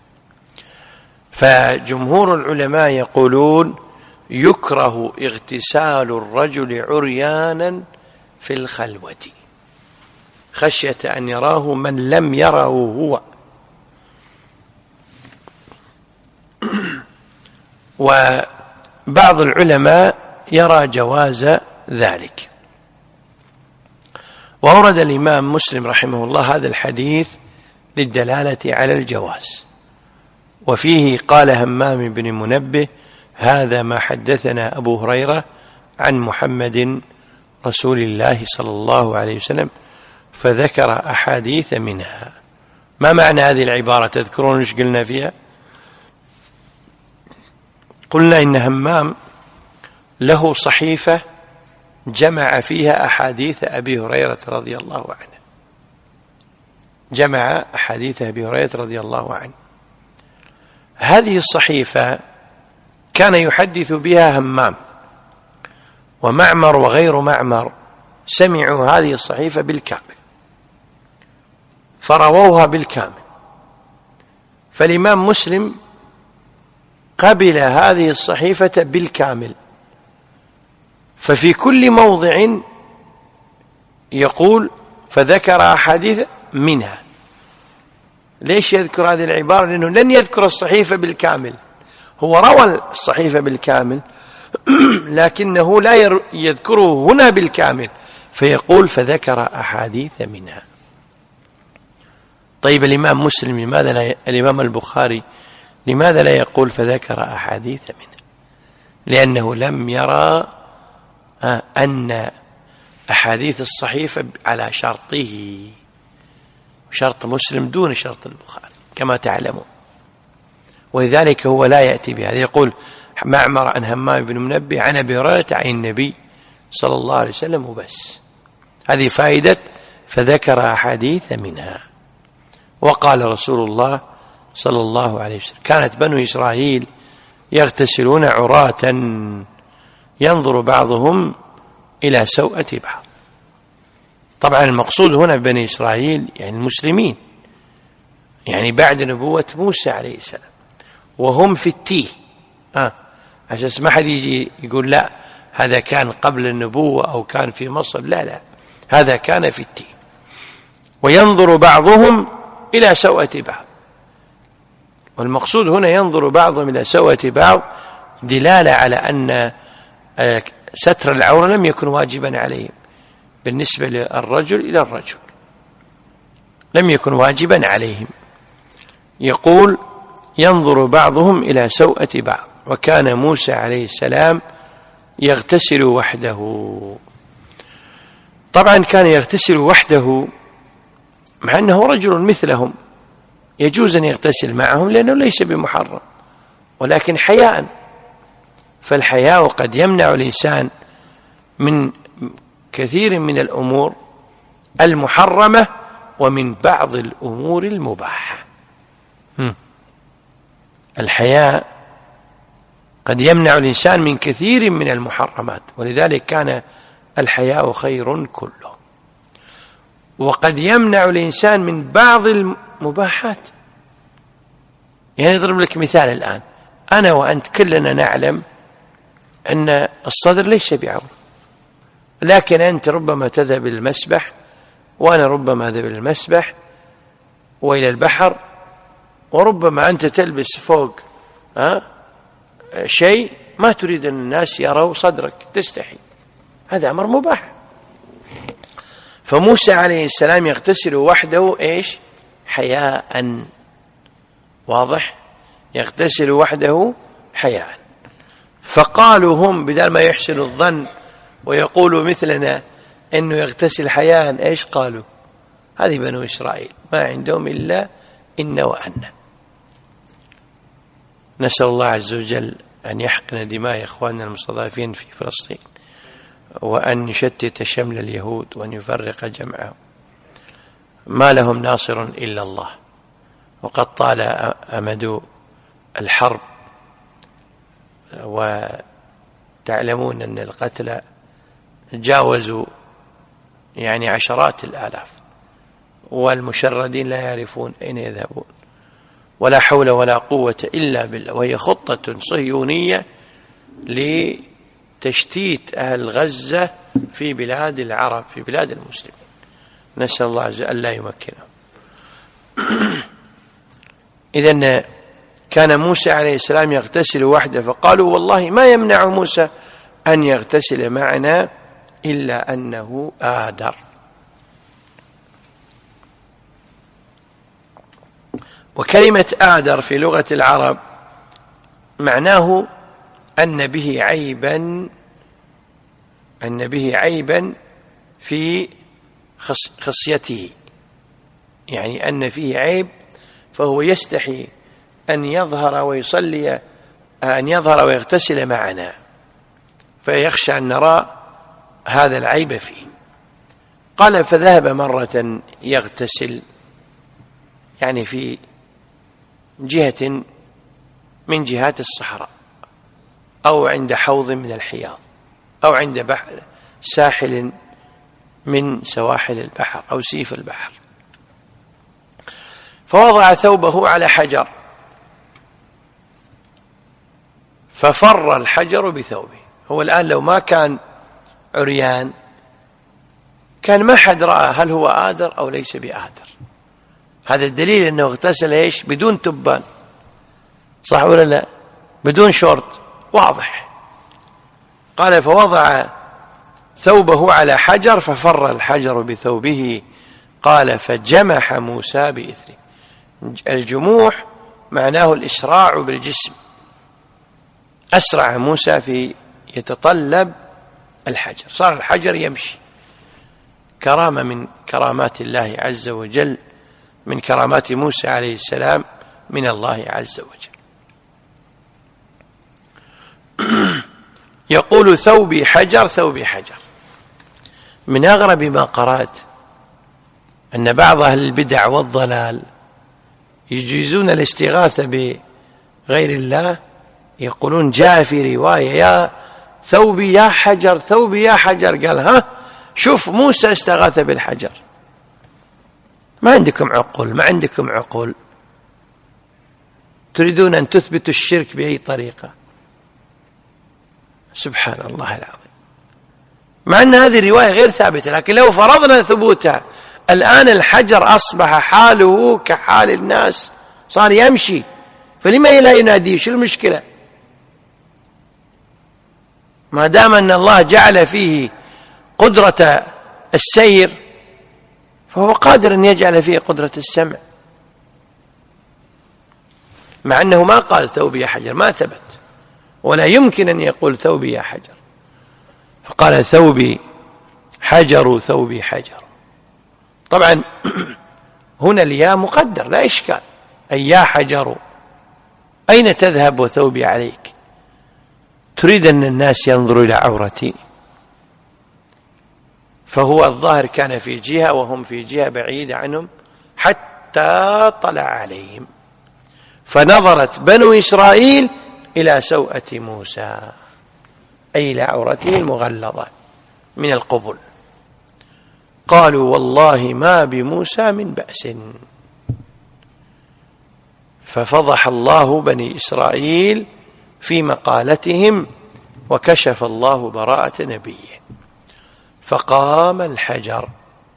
فجمهور العلماء يقولون يكره اغتسال الرجل عريانا في الخلوة خشية أن يراه من لم يره هو. وبعض العلماء يرى جواز ذلك. وأورد الإمام مسلم رحمه الله هذا الحديث للدلالة على الجواز، وفيه قال همام بن منبه هذا ما حدثنا أبو هريرة عن محمد رسول الله صلى الله عليه وسلم فذكر أحاديث منها. ما معنى هذه العبارة؟ تذكرون ايش قلنا فيها؟ قلنا إن همام له صحيفة جمع فيها أحاديث أبي هريرة رضي الله عنه، جمع أحاديث أبي هريرة رضي الله عنه. هذه الصحيفة كان يحدث بها همام، ومعمر وغير معمر سمعوا هذه الصحيفة بالكامل فرووها بالكامل. فالإمام مسلم قبل هذه الصحيفة بالكامل، ففي كل موضع يقول فذكر أحاديث منها. ليش يذكر هذه العبارة؟ لأنه لن يذكر الصحيفة بالكامل، هو روى الصحيفة بالكامل لكنه لا يذكره هنا بالكامل، فيقول فذكر أحاديث منها. طيب الإمام مسلم لماذا لا ي... الإمام البخاري لماذا لا يقول فذكر أحاديث منها؟ لأنه لم يرى أن أحاديث الصحيفة على شرطه، شرط مسلم دون شرط البخاري كما تعلمون، ولذلك هو لا يأتي بهذا. يقول معمر عن همام بن منبه عن أبي هريرة عن النبي صلى الله عليه وسلم وبس. هذه فائدة فذكر أحاديث منها. وقال رسول الله صلى الله عليه وسلم كانت بنو إسرائيل يغتسلون عراة ينظر بعضهم إلى سوءة بعض. طبعا المقصود هنا بني إسرائيل يعني المسلمين، يعني بعد نبوة موسى عليه السلام، وهم في التيه آه. عشان ما حد يجي يقول لا هذا كان قبل النبوة أو كان في مصر، لا لا، هذا كان في التيه. وينظر بعضهم إلى سوءة بعض، والمقصود هنا ينظر بعضهم إلى سوءة بعض دلالة على أن ستر العورة لم يكن واجبا عليهم بالنسبة للرجل إلى الرجل، لم يكن واجبا عليهم. يقول ينظر بعضهم إلى سوءة بعض. وكان موسى عليه السلام يغتسل وحده. طبعا كان يغتسل وحده مع أنه رجل مثلهم، يجوز أن يغتسل معهم لأنه ليس بمحرم، ولكن حياء. فالحياء قد يمنع الإنسان من كثير من الأمور المحرمة ومن بعض الأمور المباحة. الحياء قد يمنع الإنسان من كثير من المحرمات، ولذلك كان الحياء خير كله. وقد يمنع الإنسان من بعض المباحات. يعني أضرب لك مثال الآن، أنا وأنت كلنا نعلم أن الصدر ليس بعورة، لكن أنت ربما تذهب إلى المسبح وأنا ربما أذهب إلى المسبح وإلى البحر، وربما أنت تلبس فوق ها شيء ما تريد أن الناس يروا صدرك، تستحي، هذا أمر مباح. فموسى عليه السلام يغتسل وحده إيش؟ حياء. واضح؟ يغتسل وحده حياء. فقالوا هم بدل ما يحسنوا الظن ويقولوا مثلنا إنه يغتسل حياء، إيش قالوا؟ هذه بنو إسرائيل ما عندهم إلا إن وأن. نسأل الله عز وجل أن يحقن دماء إخواننا المستضعفين في فلسطين، وأن يشتت شمل اليهود، وأن يفرق جمعهم. ما لهم ناصر إلا الله، وقد طال أمد الحرب، وتعلمون أن القتلى جاوزوا يعني عشرات الآلاف، والمشردين لا يعرفون أين يذهبون، ولا حول ولا قوة إلا بالله. وهي خطة صهيونية لتشتيت أهل غزة في بلاد العرب، في بلاد المسلمين. نسأل الله عز وجل لا يمكنهم. إذن كان موسى عليه السلام يغتسل وحده، فقالوا والله ما يمنع موسى أن يغتسل معنا إلا أنه آدر. وكلمة آدر في لغة العرب معناه أن به عيبا، أن به عيبا في خصيته، يعني أن فيه عيب، فهو يستحي أن يظهر ويصلي، أن يظهر ويغتسل معنا، فيخشى أن نرى هذا العيب فيه. قال فذهب مرة يغتسل، يعني في جهة من جهات الصحراء، أو عند حوض من الحياض، أو عند بحر ساحل من سواحل البحر أو سيف البحر، فوضع ثوبه على حجر، ففر الحجر بثوبه. هو الآن لو ما كان عريان كان ما حد رأى هل هو آدر أو ليس بآدر. هذا الدليل أنه اغتسل إيش؟ بدون تبان، صح ولا لا؟ بدون شورت، واضح. قال فوضع ثوبه على حجر ففر الحجر بثوبه. قال فجمح موسى بإثره. الجموح معناه الإسراع بالجسم، أسرع موسى في يتطلب الحجر، صار الحجر يمشي. كرامة من كرامات الله عز وجل، من كرامات موسى عليه السلام من الله عز وجل. يقول ثوبي حجر، ثوبي حجر. من أغرب ما قرأت أن بعض أهل البدع والضلال يجيزون الاستغاثة بغير الله، يقولون جاء في رواية يا ثوبي يا حجر، ثوبي يا حجر. قال ها شوف موسى استغاث بالحجر. ما عندكم عقول، ما عندكم عقول، تريدون أن تثبتوا الشرك بأي طريقة. سبحان الله العظيم. مع أن هذه الرواية غير ثابتة، لكن لو فرضنا ثبوتها الآن الحجر أصبح حاله كحال الناس، صار يمشي، فلما لا يناديه؟ شو المشكلة؟ ما دام أن الله جعل فيه قدرة السير فهو قادر أن يجعل فيه قدرة السمع، مع أنه ما قال ثوبي يا حجر، ما ثبت، ولا يمكن أن يقول ثوبي يا حجر، فقال ثوبي حجر، ثوبي حجر. طبعا هنا الياء مقدر لا إشكال، أي يا حجر أين تذهب وثوبي عليك؟ تريد أن الناس ينظروا إلى عورتي؟ فهو الظاهر كان في جهة وهم في جهة بعيدة عنهم حتى طلع عليهم، فنظرت بنو إسرائيل إلى سوءة موسى، أي إلى عورته المغلظة من القبل. قالوا والله ما بموسى من بأس، ففضح الله بني إسرائيل في مقالتهم وكشف الله براءة نبيه، فقام الحجر،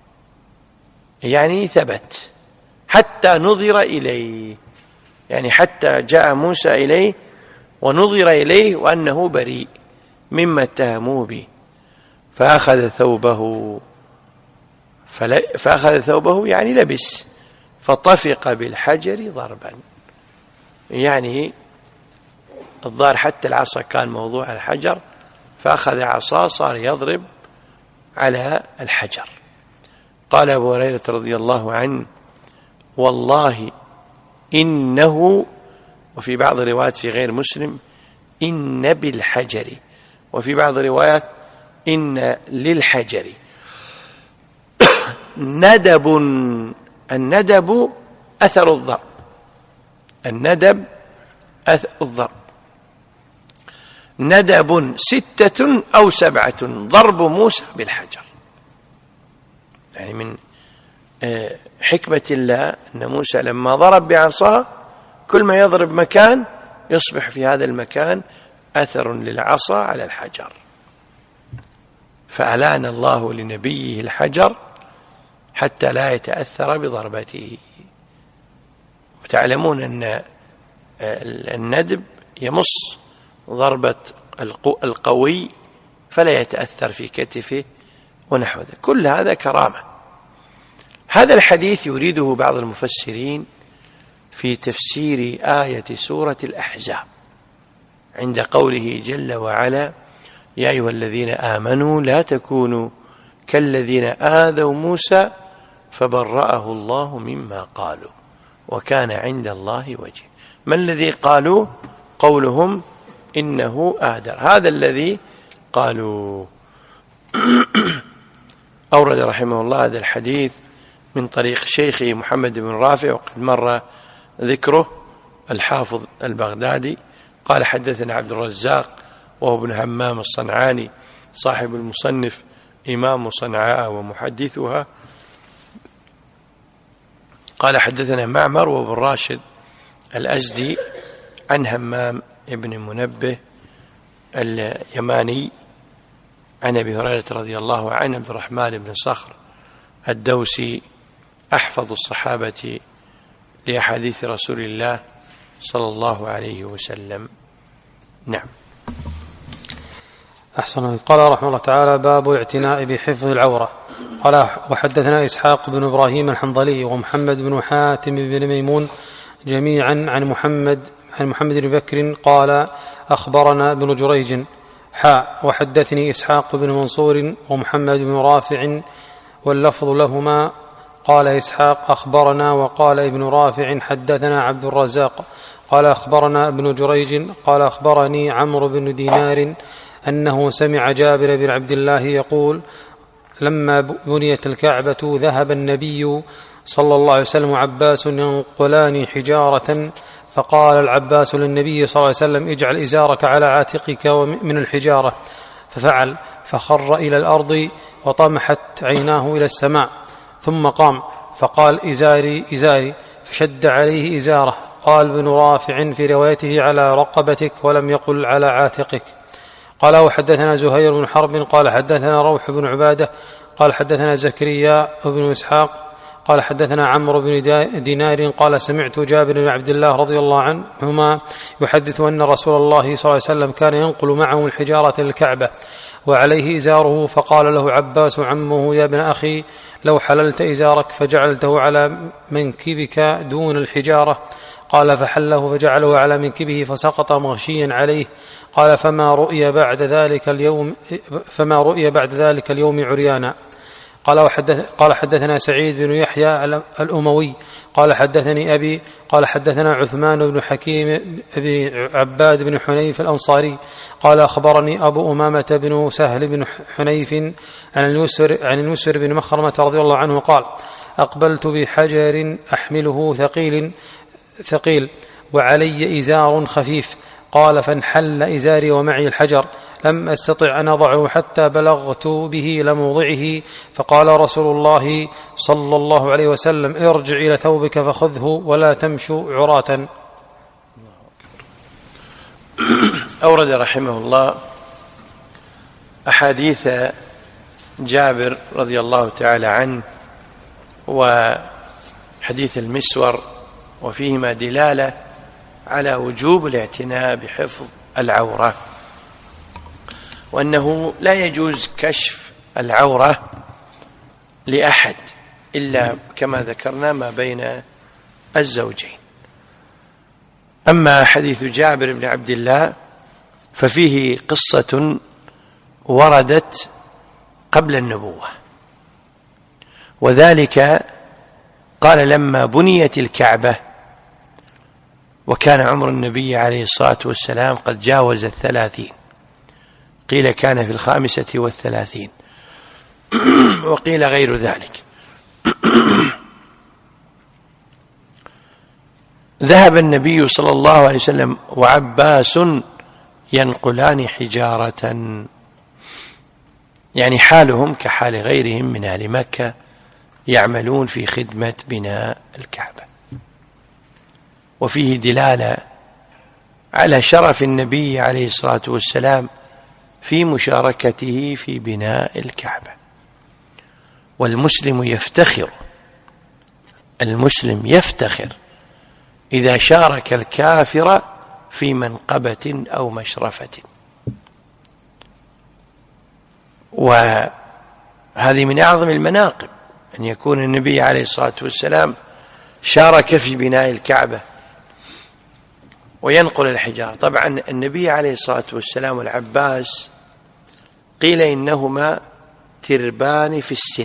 يعني ثبت حتى نظر إليه، يعني حتى جاء موسى إليه ونظر إليه وأنه بريء مما اتهموه به، فأخذ ثوبه فأخذ ثوبه يعني لبس، فطفق بالحجر ضربا، يعني الظاهر حتى العصا كان موضوع على الحجر، فأخذ عصا صار يضرب على الحجر. قال أبو هريرة رضي الله عنه والله إنه، وفي بعض الروايات في غير مسلم إن بالحجر، وفي بعض الروايات إن للحجر ندب، الندب أثر الضرب، الندب أثر الضرب، ندب ستة أو سبعة ضرب موسى بالحجر. يعني من حكمة الله أن موسى لما ضرب بعصاه كل ما يضرب مكان يصبح في هذا المكان أثر للعصا على الحجر، فألان الله لنبيه الحجر حتى لا يتأثر بضربته. وتعلمون أن الندب يمص ضربة القوي فلا يتأثر في كتفه ونحو ذلك، كل هذا كرامة. هذا الحديث يريده بعض المفسرين في تفسير آية سورة الأحزاب عند قوله جل وعلا يا أيها الذين آمنوا لا تكونوا كالذين آذوا موسى فبرأه الله مما قالوا وكان عند الله وجه. ما الذي قالوا؟ قولهم إنه آدر، هذا الذي قالوا. أورد رحمه الله هذا الحديث من طريق شيخه محمد بن رافع، وقد مر ذكره، الحافظ البغدادي قال حدثنا عبد الرزاق وهو ابن همام الصنعاني صاحب المصنف إمام صنعاء ومحدثها، قال حدثنا معمر وابن راشد الأزدي عن همام ابن منبه اليماني عن أبي هريرة رضي الله عنه عبد الرحمن بن صخر الدوسي أحفظ الصحابة لأحاديث رسول الله صلى الله عليه وسلم. نعم. أحسن. قال رحمه الله تعالى باب الاعتناء بحفظ العورة. قال وحدثنا إسحاق بن إبراهيم الحنظلي ومحمد بن حاتم بن ميمون جميعا عن محمد عن محمد بن بكر قال أخبرنا ابن جريج حاء وحدثني إسحاق بن منصور ومحمد بن رافع واللفظ لهما. قال إسحاق أخبرنا وقال ابن رافع حدثنا عبد الرزاق قال أخبرنا ابن جريج قال أخبرني عمرو بن دينار أنه سمع جابر بن عبد الله يقول لما بنيت الكعبة ذهب النبي صلى الله عليه وسلم وعباس ينقلان حجارة، فقال العباس للنبي صلى الله عليه وسلم اجعل إزارك على عاتقك من الحجارة، ففعل فخر إلى الأرض وطمحت عيناه إلى السماء، ثم قام فقال إزاري إزاري فشد عليه إزاره. قال ابن رافع في روايته على رقبتك ولم يقل على عاتقك. قال وحدثنا زهير بن حرب قال حدثنا روح بن عبادة قال حدثنا زكريا بن إسحاق قال حدثنا عمرو بن دينار قال سمعت جابر بن عبد الله رضي الله عنهما يحدث أن رسول الله صلى الله عليه وسلم كان ينقل معه الحجارة للكعبة وعليه إزاره، فقال له عباس عمه يا ابن أخي لو حللت إزارك فجعلته على منكبك دون الحجارة، قال فحله فجعله على منكبه فسقط مغشيا عليه. قال فما رؤي بعد ذلك اليوم فما رؤي بعد ذلك اليوم عريانا. قال, وحدث قال حدثنا سعيد بن يحيى الأموي قال حدثني أبي قال حدثنا عثمان بن حكيم أبي عباد بن حنيف الأنصاري قال أخبرني أبو أمامة بن سهل بن حنيف عن المسور, عن المسور بن مخرمة رضي الله عنه قال أقبلت بحجر أحمله ثقيل, ثقيل وعلي إزار خفيف. قال فانحل إزاري ومعي الحجر لم أستطع أن أضعه حتى بلغت به لموضعه. فقال رسول الله صلى الله عليه وسلم ارجع إلى ثوبك فخذه ولا تمشوا عراة. أورد رحمه الله أحاديث جابر رضي الله تعالى عنه وحديث المسور، وفيهما دلالة على وجوب الاعتناء بحفظ العورة، وأنه لا يجوز كشف العورة لأحد إلا كما ذكرنا ما بين الزوجين. أما حديث جابر بن عبد الله ففيه قصة وردت قبل النبوة، وذلك قال لما بنيت الكعبة وكان عمر النبي عليه الصلاة والسلام قد جاوز الثلاثين، قيل كان في الخامسة والثلاثين وقيل غير ذلك. ذهب النبي صلى الله عليه وسلم وعباس ينقلان حجارة، يعني حالهم كحال غيرهم من أهل مكة يعملون في خدمة بناء الكعبة. وفيه دلالة على شرف النبي عليه الصلاة والسلام في مشاركته في بناء الكعبة. والمسلم يفتخر المسلم يفتخر إذا شارك الكافر في منقبة أو مشرفة. وهذه من أعظم المناقب أن يكون النبي عليه الصلاة والسلام شارك في بناء الكعبة وينقل الحجارة. طبعا النبي عليه الصلاة والسلام والعباس قيل إنهما تربان في السن،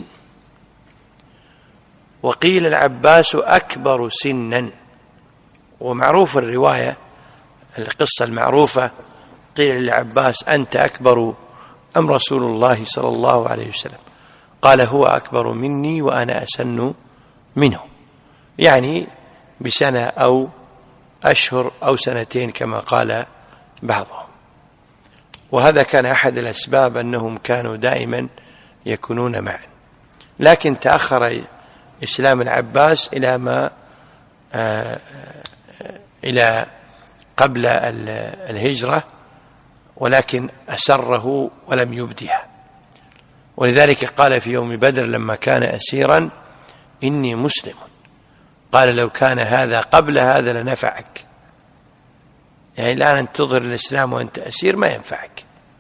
وقيل العباس أكبر سنا. ومعروف الرواية القصة المعروفة قيل للعباس أنت أكبر أم رسول الله صلى الله عليه وسلم؟ قال هو أكبر مني وأنا أسن منه، يعني بسنة أو أشهر أو سنتين كما قال بعضهم. وهذا كان أحد الأسباب أنهم كانوا دائما يكونون معا، لكن تأخر إسلام العباس إلى ما آه إلى قبل الهجرة، ولكن أسره ولم يبدها. ولذلك قال في يوم بدر لما كان أسيرا إني مسلم، قال لو كان هذا قبل هذا لنفعك، يعني الآن أن تظهر الإسلام وأنت أسير ما ينفعك.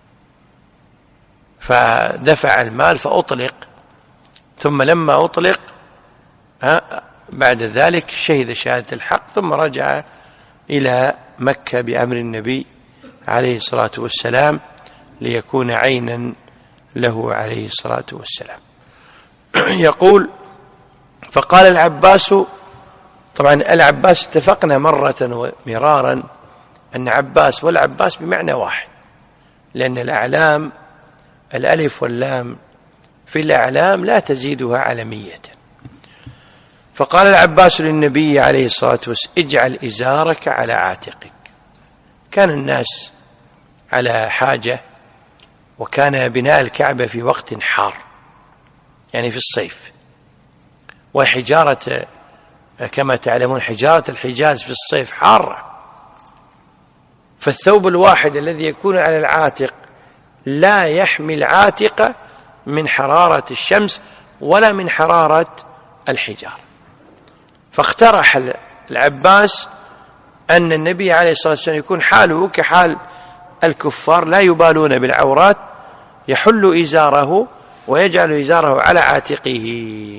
فدفع المال فأطلق، ثم لما أطلق بعد ذلك شهد شهادة الحق، ثم رجع إلى مكة بأمر النبي عليه الصلاة والسلام ليكون عينا له عليه الصلاة والسلام. يقول فقال العباس، طبعا العباس اتفقنا مرة ومرارا أن عباس والعباس بمعنى واحد، لأن الأعلام الألف واللام في الأعلام لا تزيدها علمية. فقال العباس للنبي عليه الصلاة والسلام اجعل إزارك على عاتقك. كان الناس على حاجة، وكان بناء الكعبة في وقت حار يعني في الصيف، وحجارة كما تعلمون حجارة الحجاز في الصيف حارة، فالثوب الواحد الذي يكون على العاتق لا يحمي العاتق من حرارة الشمس ولا من حرارة الحجارة. فاقترح العباس أن النبي عليه الصلاة والسلام يكون حاله كحال الكفار لا يبالون بالعورات، يحل إزاره ويجعل إزاره على عاتقه،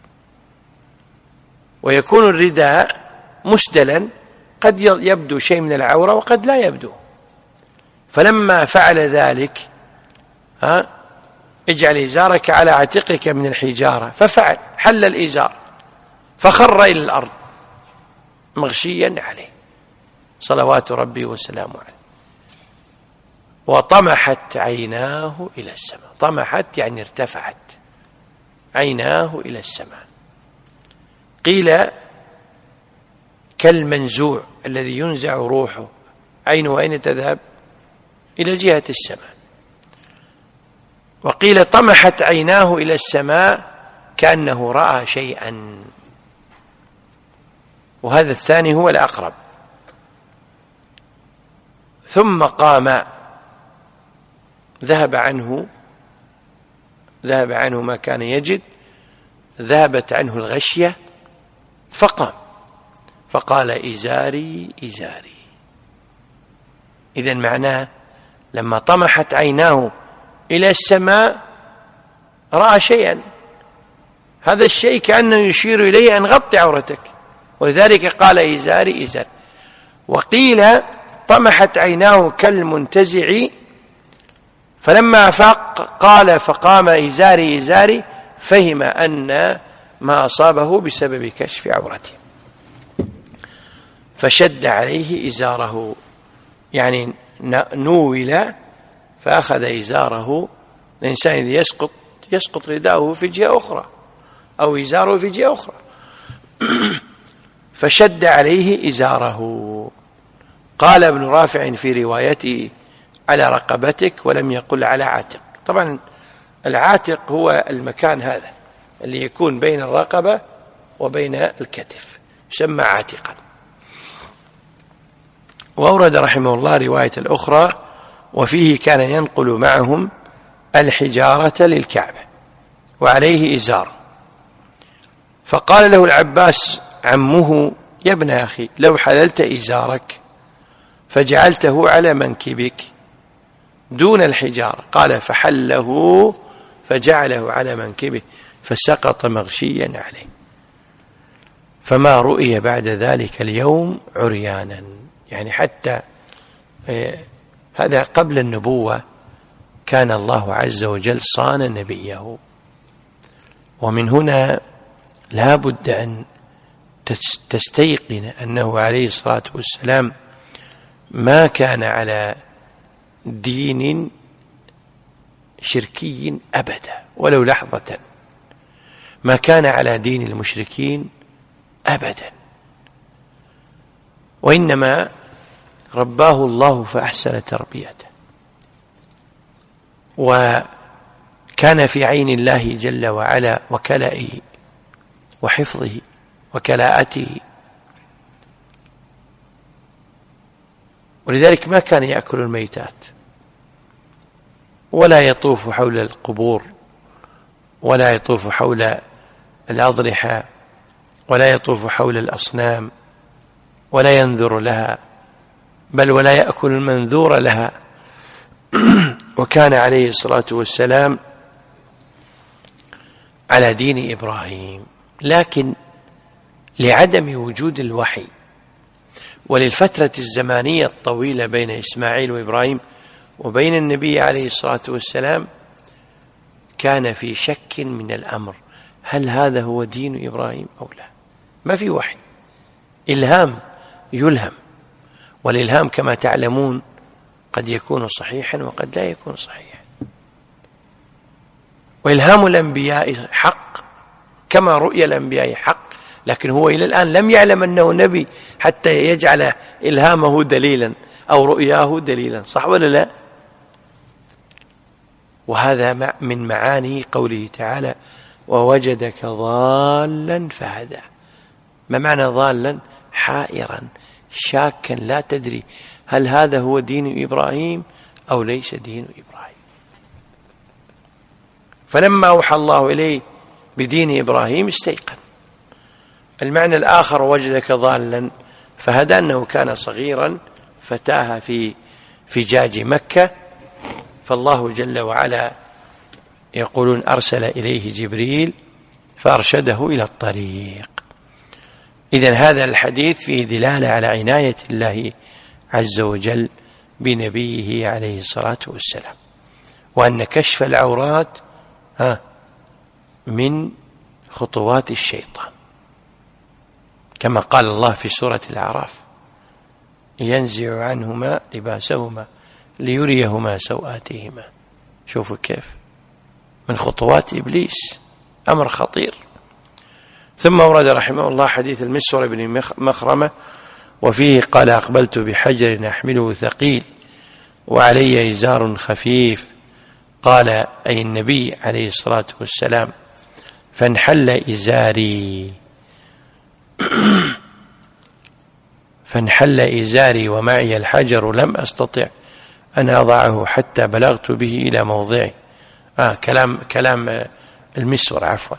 ويكون الرداء مسدلا قد يبدو شيء من العورة وقد لا يبدو. فلما فعل ذلك ها اجعل إزارك على عاتقك من الحجارة، ففعل، حل الإزار فخر إلى الأرض مغشيا عليه صلوات ربي وسلامه عليه. وطمحت عيناه إلى السماء، طمحت يعني ارتفعت عيناه إلى السماء. قيل كالمنزوع الذي ينزع روحه، عينه أين تذهب؟ إلى جهة السماء. وقيل طمحت عيناه إلى السماء كأنه رأى شيئا، وهذا الثاني هو الأقرب. ثم قام، ذهب عنه ذهب عنه ما كان يجد، ذهبت عنه الغشية، فقام فقال إزاري إزاري. إذن معناه لما طمحت عيناه إلى السماء رأى شيئا، هذا الشيء كأنه يشير إليه أن غطي عورتك، ولذلك قال إزاري إزاري. وقيل طمحت عيناه كالمنتزع، فلما أفاق قال فقام إزاري إزاري، فهم أن ما أصابه بسبب كشف عورته، فشد عليه إزاره، يعني نول فأخذ إزاره. الإنسان إذا يسقط يسقط رداؤه في جهة أخرى أو إزاره في جهة أخرى، فشد عليه إزاره. قال ابن رافع في روايته على رقبتك، ولم يقل على عاتق. طبعا العاتق هو المكان هذا اللي يكون بين الرقبة وبين الكتف، يسمى عاتقا. وأورد رحمه الله رواية الأخرى وفيه كان ينقل معهم الحجارة للكعبة وعليه إزار، فقال له العباس عمه يا ابن أخي لو حللت إزارك فجعلته على منكبك دون الحجارة، قال فحله فجعله على منكبه فسقط مغشيا عليه، فما رؤي بعد ذلك اليوم عريانا. يعني حتى هذا قبل النبوة كان الله عز وجل صان نبيه. ومن هنا لا بد أن تستيقن أنه عليه الصلاة والسلام ما كان على دين شركي أبدا ولو لحظة، ما كان على دين المشركين أبدا، وإنما رباه الله فأحسن تربيته، وكان في عين الله جل وعلا وكلائه وحفظه وكلاءته، ولذلك ما كان يأكل الميتات ولا يطوف حول القبور ولا يطوف حول الأضرحة ولا يطوف حول الأصنام ولا ينذر لها، بل ولا يأكل المنذور لها. وكان عليه الصلاة والسلام على دين إبراهيم، لكن لعدم وجود الوحي وللفترة الزمانية الطويلة بين إسماعيل وإبراهيم وبين النبي عليه الصلاة والسلام كان في شك من الأمر، هل هذا هو دين إبراهيم أو لا؟ ما في وحي، إلهام يلهم، والإلهام كما تعلمون قد يكون صحيحا وقد لا يكون صحيحا. وإلهام الأنبياء حق كما رؤيا الأنبياء حق، لكن هو إلى الآن لم يعلم أنه نبي حتى يجعل إلهامه دليلا أو رؤياه دليلا، صح ولا لا؟ وهذا من معاني قوله تعالى ووجدك ضالا فهدى. ما معنى ضالا؟ حائرا شاكا لا تدري هل هذا هو دين إبراهيم أو ليس دين إبراهيم. فلما أوحى الله إليه بدين إبراهيم استيقن. المعنى الآخر وجدك ضالا فهدى أنه كان صغيرا فتاه في فجاج مكة، فالله جل وعلا يقولون أرسل إليه جبريل فأرشده إلى الطريق. إذن هذا الحديث فيه دلالة على عناية الله عز وجل بنبيه عليه الصلاة والسلام، وأن كشف العورات ها من خطوات الشيطان، كما قال الله في سورة الأعراف: ينزع عنهما لباسهما ليريهما سوآتهما. شوفوا كيف من خطوات إبليس، أمر خطير. ثم ورد رحمه الله حديث المسور بن مخرمة وفيه قال: أقبلت بحجر أحمله ثقيل وعلي إزار خفيف. قال أي النبي عليه الصلاة والسلام: فانحل إزاري فانحل إزاري ومعي الحجر لم أستطع أن أضعه حتى بلغت به إلى موضعه. آه كلام كلام المسور عفوا.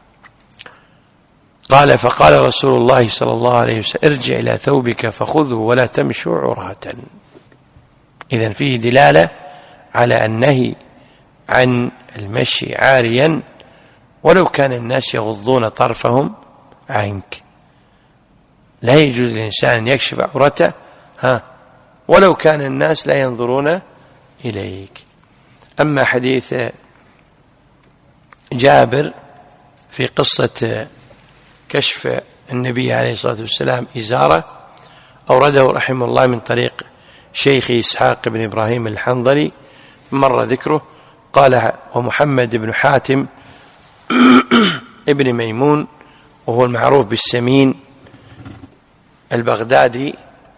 قال: فقال رسول الله صلى الله عليه وسلم: ارجع إلى ثوبك فخذه ولا تمشوا عراة. إذن فيه دلالة على النهي عن المشي عاريا ولو كان الناس يغضون طرفهم عنك. لا يجوز للإنسان أن يكشف عورته ها ولو كان الناس لا ينظرون إليك. أما حديث جابر في قصة كشف النبي عليه الصلاة والسلام إزاره أورده رحمه الله من طريق شيخ إسحاق بن إبراهيم الحنظلي مر ذكره. قال: ومحمد بن حاتم ابن ميمون وهو المعروف بالسمين البغدادي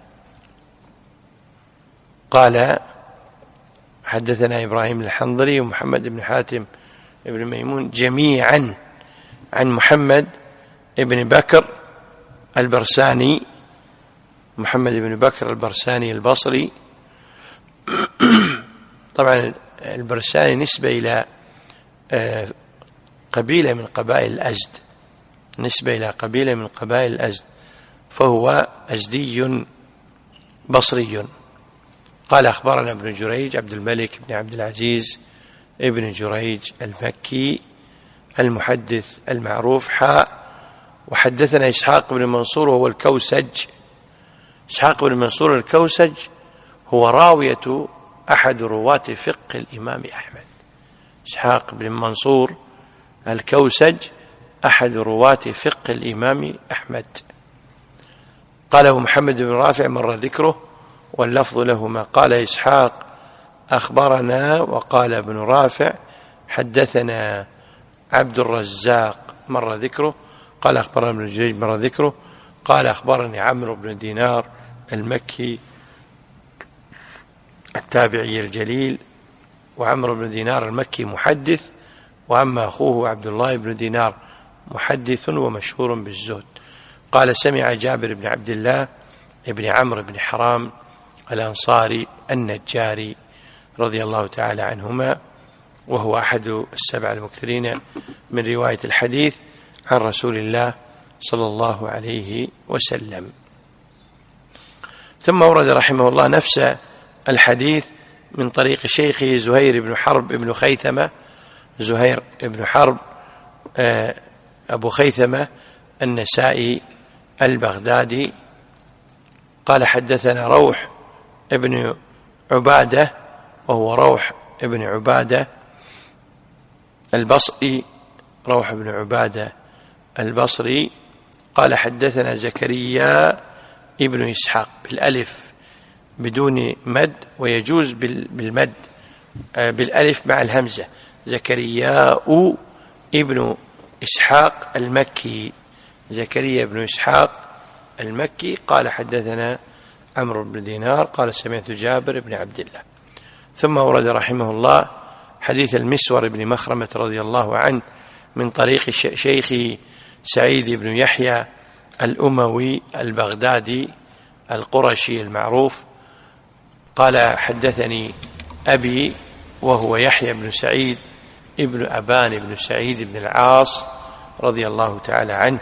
قال: حدثنا إبراهيم الحنظلي ومحمد بن حاتم ابن ميمون جميعا عن محمد ابن بكر البرساني، محمد بن بكر البرساني البصري. طبعا البرساني نسبة إلى قبيلة من قبائل الأزد، نسبة إلى قبيلة من قبائل الأزد، فهو أزدي بصري. قال: أخبرنا ابن جريج عبد الملك بن عبد العزيز ابن جريج المكي المحدث المعروف حاء. وحدثنا إسحاق بن منصور وهو الكوسج. إسحاق بن منصور الكوسج هو راوية أحد رواة فقه الإمام أحمد. إسحاق بن منصور الكوسج أحد رواة فقه الإمام أحمد. قال: محمد بن رافع مر ذكره واللفظ لهما. قال إسحاق: أخبرنا. وقال ابن رافع: حدثنا عبد الرزاق مر ذكره. قال: أخبرنا ابن جريج مر ذكره. قال: أخبرني عمرو بن دينار المكي التابعي الجليل. وعمرو بن دينار المكي محدث، وأما أخوه عبد الله بن دينار محدث ومشهور بالزهد. قال: سمع جابر بن عبد الله ابن عمرو بن حرام الأنصاري النجاري رضي الله تعالى عنهما، وهو أحد السبع المكثرين من رواية الحديث عن رسول الله صلى الله عليه وسلم. ثم ورد رحمه الله نفس الحديث من طريق شيخه زهير بن حرب بن خيثمة، زهير بن حرب أبو خيثمة النسائي البغدادي. قال: حدثنا روح ابن عبادة وهو روح ابن عبادة البصري، روح ابن عبادة البصري. قال: حدثنا زكريا ابن إسحاق بالألف بدون مد، ويجوز بالمد بالألف مع الهمزة. زكريا ابن إسحاق المكي، زكريا بن إسحاق المكي. قال: حدثنا عمرو بن دينار قال: سمعت جابر بن عبد الله. ثم ورد رحمه الله حديث المسور بن مخرمة رضي الله عنه من طريق شيخه سعيد بن يحيى الأموي البغدادي القرشي المعروف. قال: حدثني أبي وهو يحيى بن سعيد ابن أبان بن سعيد بن العاص رضي الله تعالى عنه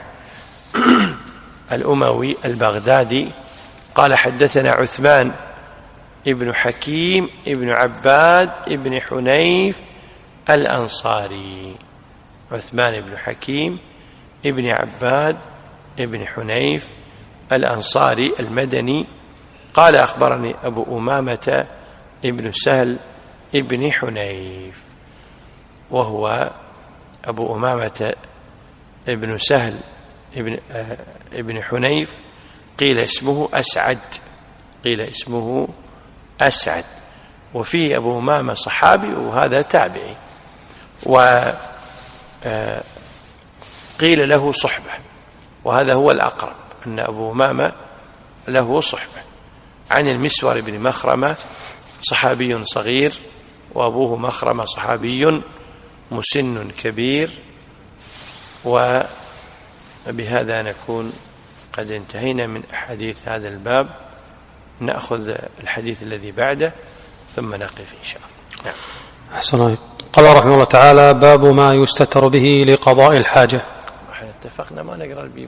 الأموي البغدادي. قال: حدثنا عثمان ابن حكيم ابن عباد ابن حنيف الأنصاري، عثمان بن حكيم ابن عباد ابن حنيف الأنصاري المدني. قال: أخبرني أبو أمامة ابن سهل ابن حنيف وهو أبو أمامة ابن سهل ابن, ابن حنيف قيل اسمه أسعد، قيل اسمه أسعد، وفيه أبو أمامة صحابي وهذا تابعي، وقيل له صحبة، وهذا هو الأقرب أن أبو أمامة له صحبة، عن المسور بن مخرمة صحابي صغير، وأبوه مخرمة صحابي مسن كبير. وبهذا نكون قد انتهينا من أحاديث هذا الباب، نأخذ الحديث الذي بعده ثم نقف إن شاء الله. نعم. أحسن الله. قال رحمه الله تعالى: باب ما يستتر به لقضاء الحاجة. احنا اتفقنا ما نقرأ البيب.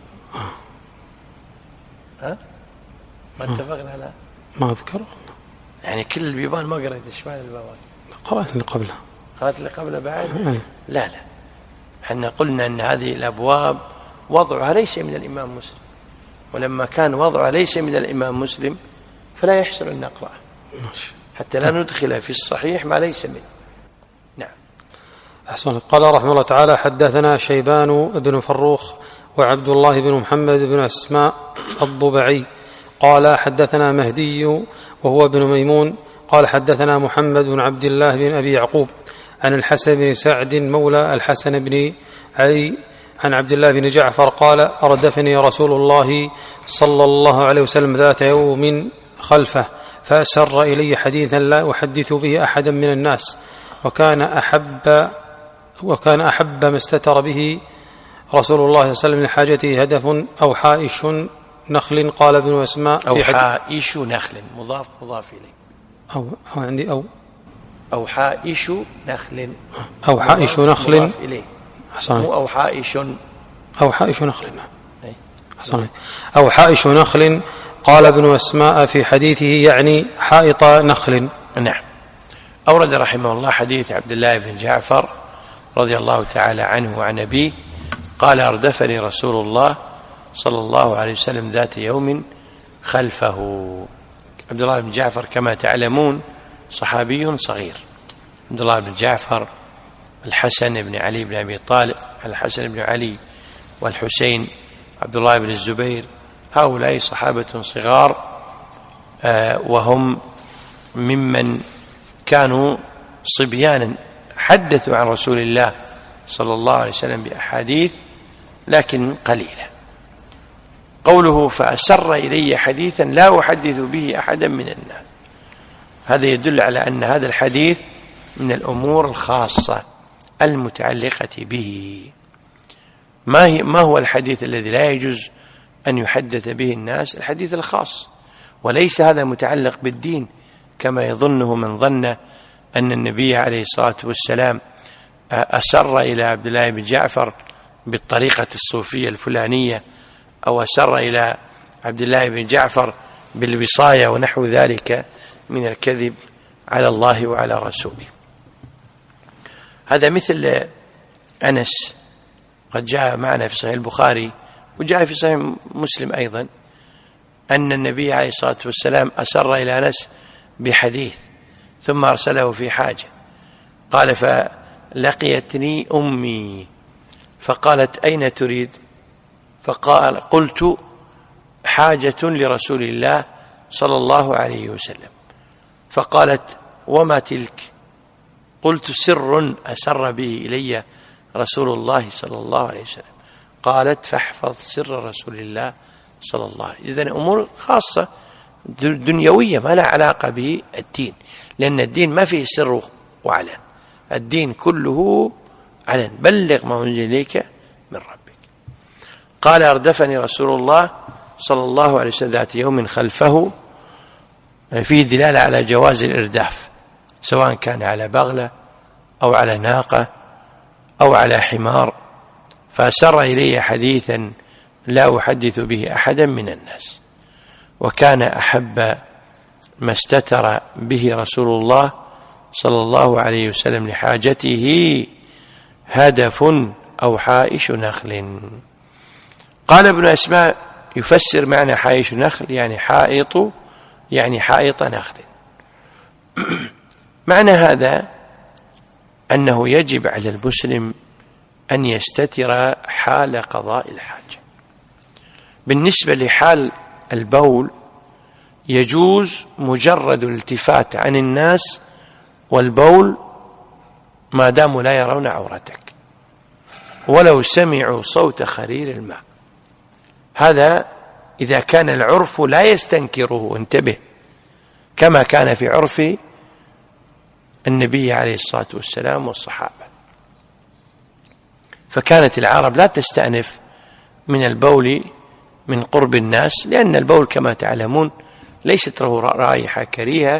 ها؟ ما اتفقنا على ما أذكر يعني كل البيبان ما قرأت. ايش معنى البابات؟ قرأت اللي قبلها. قرأت اللي قبلها بعد؟ لا لا، احنا قلنا أن هذه الأبواب وضعها ليس من الإمام مسلم، ولما كان وضعها ليس من الإمام مسلم فلا يحسن أن نقرأ حتى لا ندخل في الصحيح ما ليس منه. نعم. أحسن. قال رحمه الله تعالى: حدثنا شيبان بن فروخ وعبد الله بن محمد بن أسماء الضبعي قال حدثنا مهدي وهو بن ميمون قال حدثنا محمد بن عبد الله بن أبي يعقوب عن الحسن بن سعد مولى الحسن بن علي عن عبد الله بن جعفر قال: أردفني رسول الله صلى الله عليه وسلم ذات يوم خلفه فأسر إلي حديثا لا أحدث به أحدا من الناس، وكان أحب وكان أحب ما استتر به رسول الله صلى الله عليه وسلم لحاجته هدف أو حائش نخل. قال ابن أسماء: أو حائش نخل مضاف مضاف إليه. أو, أو عندي أو أو حائش نخل أو حائش نخل مضاف إليه، مو أو حائش أو حائش نخل. حسن. أو حائش نخل. قال ابن أسماء في حديثه يعني حائط نخل. نعم. أورد رحمه الله حديث عبد الله بن جعفر رضي الله تعالى عنه وعن أبيه قال: أردفني رسول الله صلى الله عليه وسلم ذات يوم خلفه. عبد الله بن جعفر كما تعلمون صحابي صغير. عبد الله بن جعفر الحسن بن علي بن أبي طالب، الحسن بن علي والحسين عبد الله بن الزبير، هؤلاء صحابة صغار، وهم ممن كانوا صبيانا حدثوا عن رسول الله صلى الله عليه وسلم بأحاديث لكن قليلة. قوله فأسر إلي حديثا لا أحدث به أحدا من الناس، هذا يدل على أن هذا الحديث من الأمور الخاصة المتعلقة به. ما, هي ما هو الحديث الذي لا يجوز أن يحدث به الناس؟ الحديث الخاص، وليس هذا متعلق بالدين كما يظنه من ظن أن النبي عليه الصلاة والسلام أسر إلى عبد الله بن جعفر بالطريقة الصوفية الفلانية، أو أسر إلى عبد الله بن جعفر بالوصاية ونحو ذلك من الكذب على الله وعلى رسوله. هذا مثل أنس، قد جاء معنا في صحيح البخاري وجاء في صحيح مسلم أيضا أن النبي عليه الصلاة والسلام أسر إلى أنس بحديث ثم أرسله في حاجة، قال: فلقيتني أمي فقالت: أين تريد؟ فقال: قلت: حاجة لرسول الله صلى الله عليه وسلم. فقالت: وما تلك؟ قلت: سر أسر به إلي رسول الله صلى الله عليه وسلم. قالت: فاحفظ سر رسول الله صلى الله عليه وسلم. إذن أمور خاصة دنيوية ما لها علاقة بالدين، لأن الدين ما فيه سر وعلن، الدين كله علن. بلغ ما أنزل إليك من ربك. قال: أردفني رسول الله صلى الله عليه وسلم ذات يوم خلفه، فيه دلالة على جواز الإرداف، سواء كان على بغلة أو على ناقة أو على حمار. فأسر إلي حديثا لا أحدث به أحدا من الناس، وكان أحب ما استتر به رسول الله صلى الله عليه وسلم لحاجته هدف أو حائش نخل. قال ابن أسماء يفسر معنى حائش نخل يعني حائط، يعني حائط نخل. معنى هذا أنه يجب على المسلم أن يستتر حال قضاء الحاجة. بالنسبة لحال البول يجوز مجرد الالتفات عن الناس والبول ما داموا لا يرون عورتك ولو سمعوا صوت خرير الماء. هذا إذا كان العرف لا يستنكره، انتبه، كما كان في عرف النبي عليه الصلاة والسلام والصحابة. فكانت العرب لا تستأنف من البول من قرب الناس، لأن البول كما تعلمون ليست له رائحة كريهة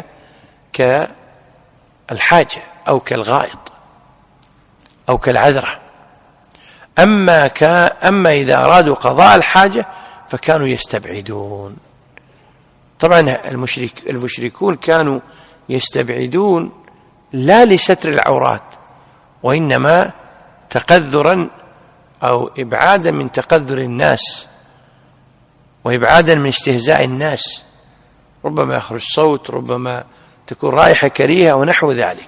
كالحاجة أو كالغائط أو كالعذرة. أما, أما إذا أرادوا قضاء الحاجة فكانوا يستبعدون. طبعا المشرك المشركون كانوا يستبعدون لا لستر العورات، وإنما تقذرا أو إبعادا من تقذر الناس وإبعادا من استهزاء الناس، ربما يخرج صوت، ربما تكون رائحة كريهة ونحو ذلك.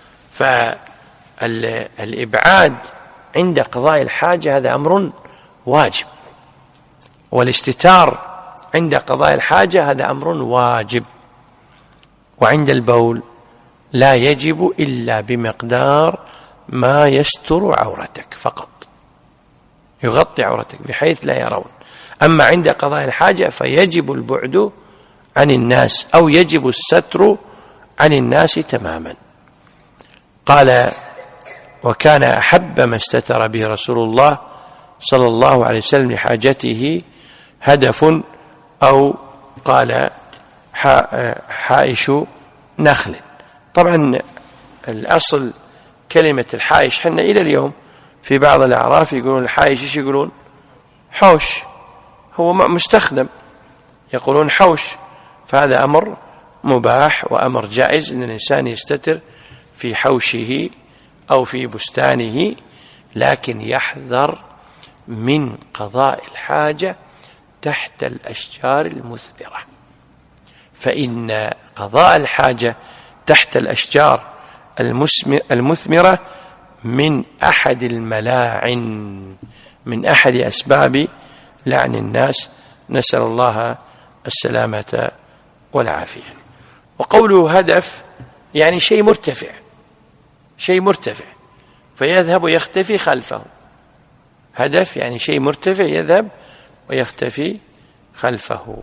فالإبعاد عند قضاء الحاجة هذا أمر واجب، والاستتار عند قضاء الحاجة هذا أمر واجب. وعند البول لا يجب إلا بمقدار ما يستر عورتك فقط، يغطي عورتك بحيث لا يرون. أما عند قضاء الحاجة فيجب البعد عن الناس أو يجب الستر عن الناس تماما. قال: وكان أحب ما استتر به رسول الله صلى الله عليه وسلم لحاجته هدف، أو قال حائش نخل. طبعا الأصل كلمة الحائش، حنا إلى اليوم في بعض الأعراف يقولون الحائش، إيش يقولون؟ حوش، هو مستخدم، يقولون حوش. فهذا أمر مباح وأمر جائز أن الإنسان يستتر في حوشه أو في بستانه، لكن يحذر من قضاء الحاجة تحت الأشجار المثمرة، فإن قضاء الحاجة تحت الأشجار المثمرة من أحد الملاعن، من أحد أسباب لعن الناس، نسأل الله السلامة والعافية. وقوله هدف يعني شيء مرتفع، شيء مرتفع فيذهب ويختفي خلفه. هدف يعني شيء مرتفع يذهب ويختفي خلفه.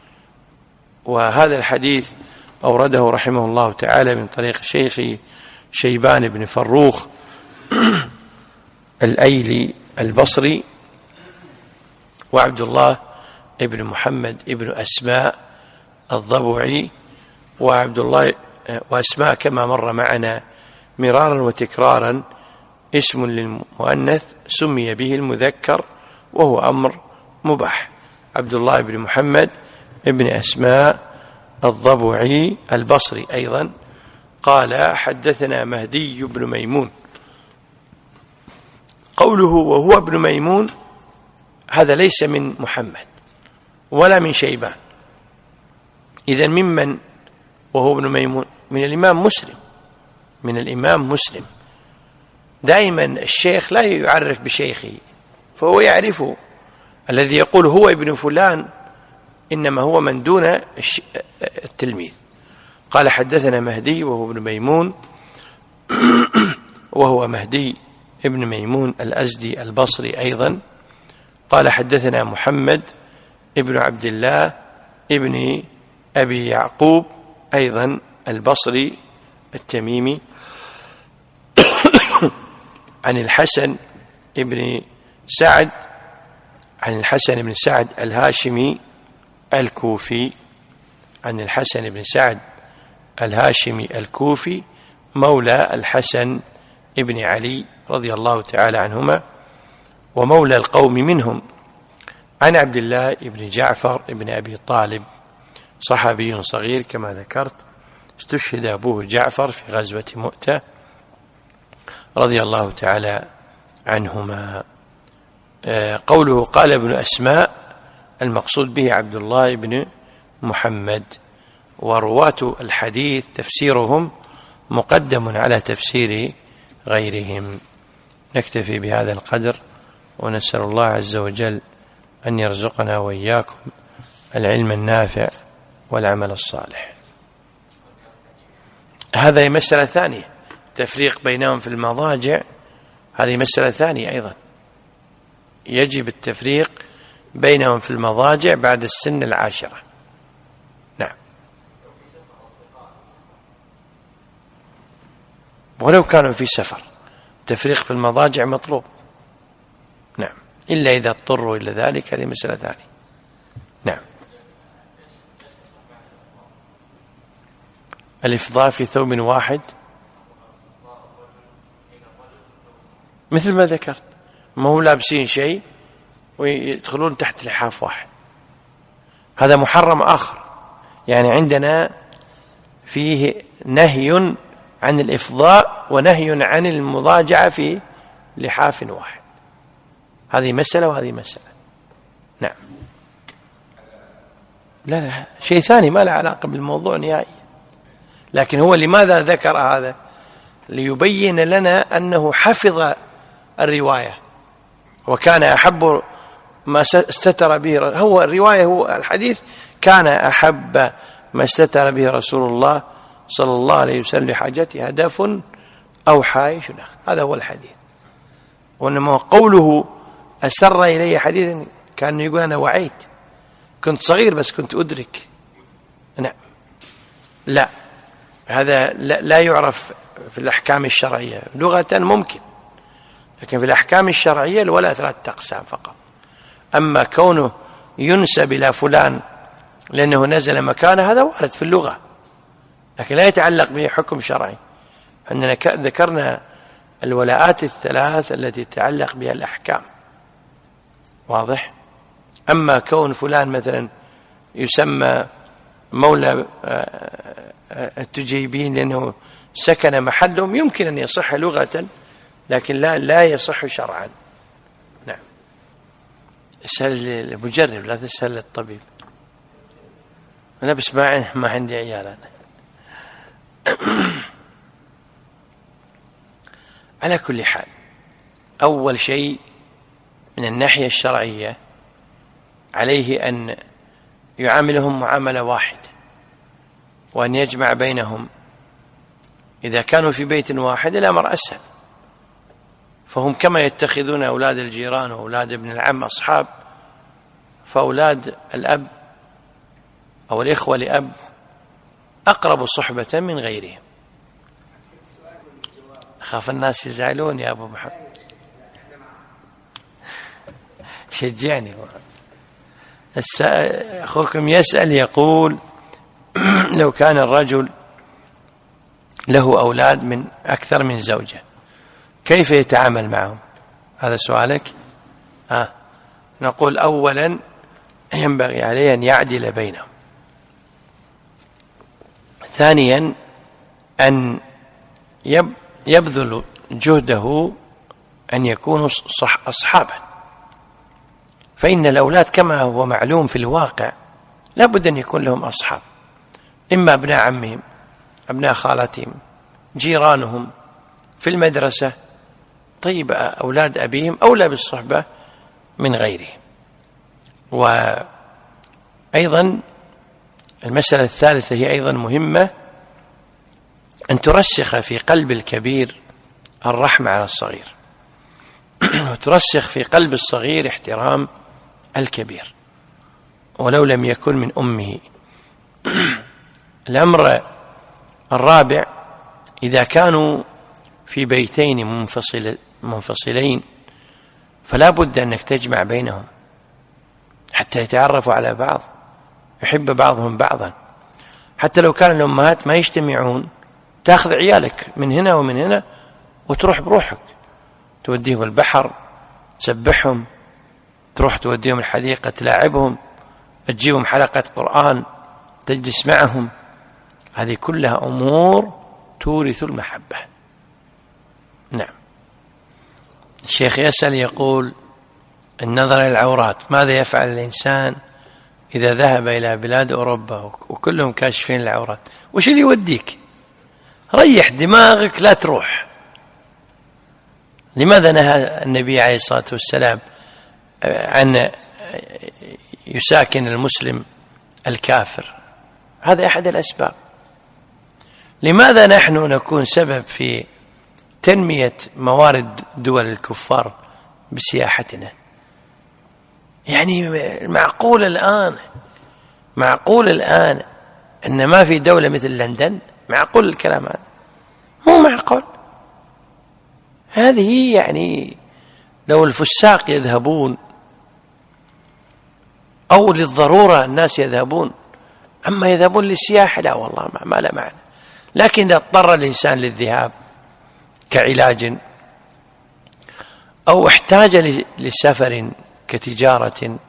وهذا الحديث أورده رحمه الله تعالى من طريق الشيخ شيبان بن فروخ الأيلي البصري، وعبد الله ابن محمد ابن أسماء الضبعي، وعبد الله وأسماء كما مر معنا مرارا وتكرارا اسم للمؤنث سمي به المذكر وهو أمر مباح. عبد الله بن محمد ابن أسماء الضبعي البصري أيضا قال: حدثنا مهدي بن ميمون. قوله وهو ابن ميمون هذا ليس من محمد ولا من شيبان، إذن ممن وهو ابن ميمون؟ من الإمام مسلم، من الإمام مسلم. دائما الشيخ لا يعرف بشيخه، فهو يعرفه. الذي يقول هو ابن فلان إنما هو من دون التلميذ. قال: حدثنا مهدي وهو ابن ميمون، وهو مهدي ابن ميمون الأزدي البصري أيضا. قال: حدثنا محمد ابن عبد الله ابن أبي يعقوب أيضا البصري التميمي، عن الحسن ابن سعد عن الحسن بن سعد الهاشمي الكوفي عن الحسن بن سعد الهاشمي الكوفي مولى الحسن ابن علي رضي الله تعالى عنهما ومولى القوم منهم، عن عبد الله بن جعفر بن أبي طالب صحابي صغير كما ذكرت، استشهد أبوه جعفر في غزوة مؤتة رضي الله تعالى عنهما. قوله قال ابن أسماء المقصود به عبد الله بن محمد، ورواة الحديث تفسيرهم مقدم على تفسير غيرهم. نكتفي بهذا القدر، ونسأل الله عز وجل أن يرزقنا وإياكم العلم النافع والعمل الصالح. هذا مسألة ثانية، تفريق بينهم في المضاجع، هذه مسألة ثانية أيضا، يجب التفريق بينهم في المضاجع بعد السن العاشرة. نعم، ولو كانوا في سفر تفريق في المضاجع مطلوب. نعم، إلا إذا اضطروا إلى ذلك، هذه مسألة ثانية. نعم، الإفضاء في ثوب واحد مثل ما ذكرت، ما هو لابسين شيء ويدخلون تحت لحاف واحد، هذا محرم آخر. يعني عندنا فيه نهي عن الإفضاء ونهي عن المضاجعة في لحاف واحد، هذه مسألة وهذه مسألة. نعم، لا لا شيء ثاني ما له علاقة بالموضوع نهائيا، لكن هو لماذا ذكر هذا؟ ليبين لنا أنه حفظ الرواية وكان أحب ما استتر به، هو الرواية هو الحديث، كان أحب ما استتر به رسول الله صلى الله عليه وسلم لحاجته هدف أو حائش، هذا هو الحديث. وإنما قوله أسر إلي حديثا كان يقول أنا وعيت، كنت صغير بس كنت أدرك. نعم، لا، هذا لا يعرف في الأحكام الشرعية، لغة ممكن، لكن في الأحكام الشرعية الولاء ثلاثة أقسام فقط. أما كونه ينسب إلى فلان لأنه نزل مكانه هذا وارد في اللغة، لكن لا يتعلق به حكم شرعي. أننا ذكرنا الولاءات الثلاث التي تتعلق بها الأحكام، واضح؟ أما كون فلان مثلا يسمى مولى التجيبين لأنه سكن محلهم، يمكن أن يصح لغة لكن لا لا يصح شرعا. نعم، اسأل المجرب لا تسأل الطبيب. أنا بس ما ما عندي عيال أنا. على كل حال، أول شيء من الناحية الشرعية عليه أن يعاملهم معاملة واحدة، وأن يجمع بينهم. إذا كانوا في بيت واحد الأمر أسهل، فهم كما يتخذون أولاد الجيران وأولاد ابن العم أصحاب، فأولاد الأب أو الإخوة لأب أقرب صحبة من غيرهم. أخاف الناس يزعلون يا أبو محمد، شجعني. أخوكم يسأل يقول لو كان الرجل له أولاد من أكثر من زوجة كيف يتعامل معهم؟ هذا سؤالك. آه. نقول أولا ينبغي عليه أن يعدل بينهم. ثانيا أن يبذل جهده أن يكونوا صح أصحابا، فإن الأولاد كما هو معلوم في الواقع لا بد أن يكون لهم أصحاب، إما أبناء عمهم، أبناء خالاتهم، جيرانهم في المدرسة. طيب أولاد أبيهم أولى بالصحبة من غيرهم. وأيضا المسألة الثالثة هي أيضا مهمة، أن ترسخ في قلب الكبير الرحمة على الصغير، وترسخ في قلب الصغير احترام الكبير ولو لم يكن من أمه. الأمر الرابع، إذا كانوا في بيتين منفصل منفصلين فلا بد أنك تجمع بينهم حتى يتعرفوا على بعض، يحب بعضهم بعضا. حتى لو كان الأمهات ما يجتمعون، تأخذ عيالك من هنا ومن هنا وتروح بروحك، توديهم البحر، تسبحهم، تروح توديهم الحديقة، تلاعبهم، تجيبهم حلقة قرآن، تجلس معهم. هذه كلها أمور تورث المحبة. نعم. الشيخ يسأل يقول النظر إلى العورات، ماذا يفعل الإنسان إذا ذهب إلى بلاد أوروبا وكلهم كاشفين العورات؟ وش اللي يوديك؟ ريح دماغك، لا تروح لماذا نهى النبي عليه الصلاة والسلام أن يساكن المسلم الكافر؟ هذا أحد الأسباب. لماذا نحن نكون سبب في تنمية موارد دول الكفار بسياحتنا؟ يعني معقول الآن معقول الآن أن ما في دولة مثل لندن؟ معقول الكلام هذا؟ مو معقول. هذه يعني لو الفساق يذهبون أو للضرورة الناس يذهبون، أما يذهبون للسياحة لا والله ما لا معنى. لكن إذا اضطر الإنسان للذهاب كعلاج أو احتاج لسفر كتجارة،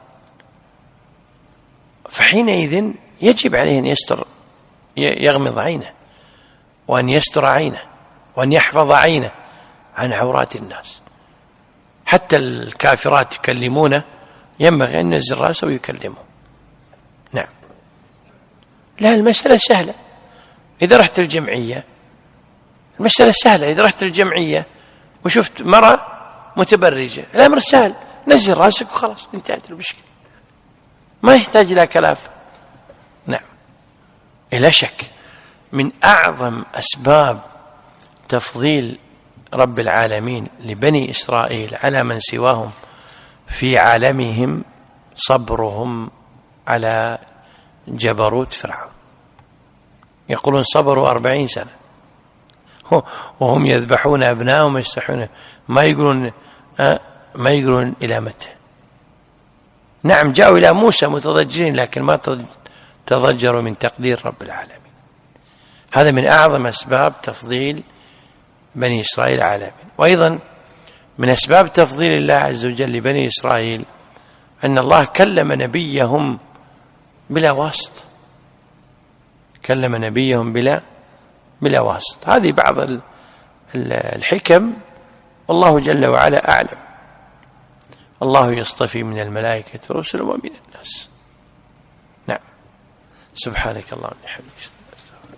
فحينئذ يجب عليه أن يستر يغمض عينه، وأن يستر عينه، وأن يحفظ عينه عن عورات الناس. حتى الكافرات يكلمونه ينبغي أن ينزل رأسه ويكلمه. نعم. لا، المسألة سهلة. إذا رحت الجمعية المسألة سهلة. إذا رحت الجمعية وشفت مرأة متبرجة، الأمر سهل، نزل رأسك وخلاص، انتهت المشكلة، ما يحتاج إلى كلافة. نعم. إلا شك من أعظم أسباب تفضيل رب العالمين لبني إسرائيل على من سواهم في عالمهم صبرهم على جبروت فرعون. يقولون صبروا أربعين سنة وهم يذبحون أبنائهم ويستحون، ما يقولون ما يقولون إلى متى. نعم جاءوا إلى موسى متضجرين، لكن ما تضجروا من تقدير رب العالمين. هذا من أعظم أسباب تفضيل بني إسرائيل عالمين. وأيضا من أسباب تفضيل الله عز وجل لبني إسرائيل أن الله كلم نبيهم بلا واسطة، كلم نبيهم بلا بلا واسطة. هذه بعض الحكم، والله جل وعلا أعلم. الله يصطفي من الملائكة رسلا ومن الناس. نعم. سبحانك اللهم وبحمدك.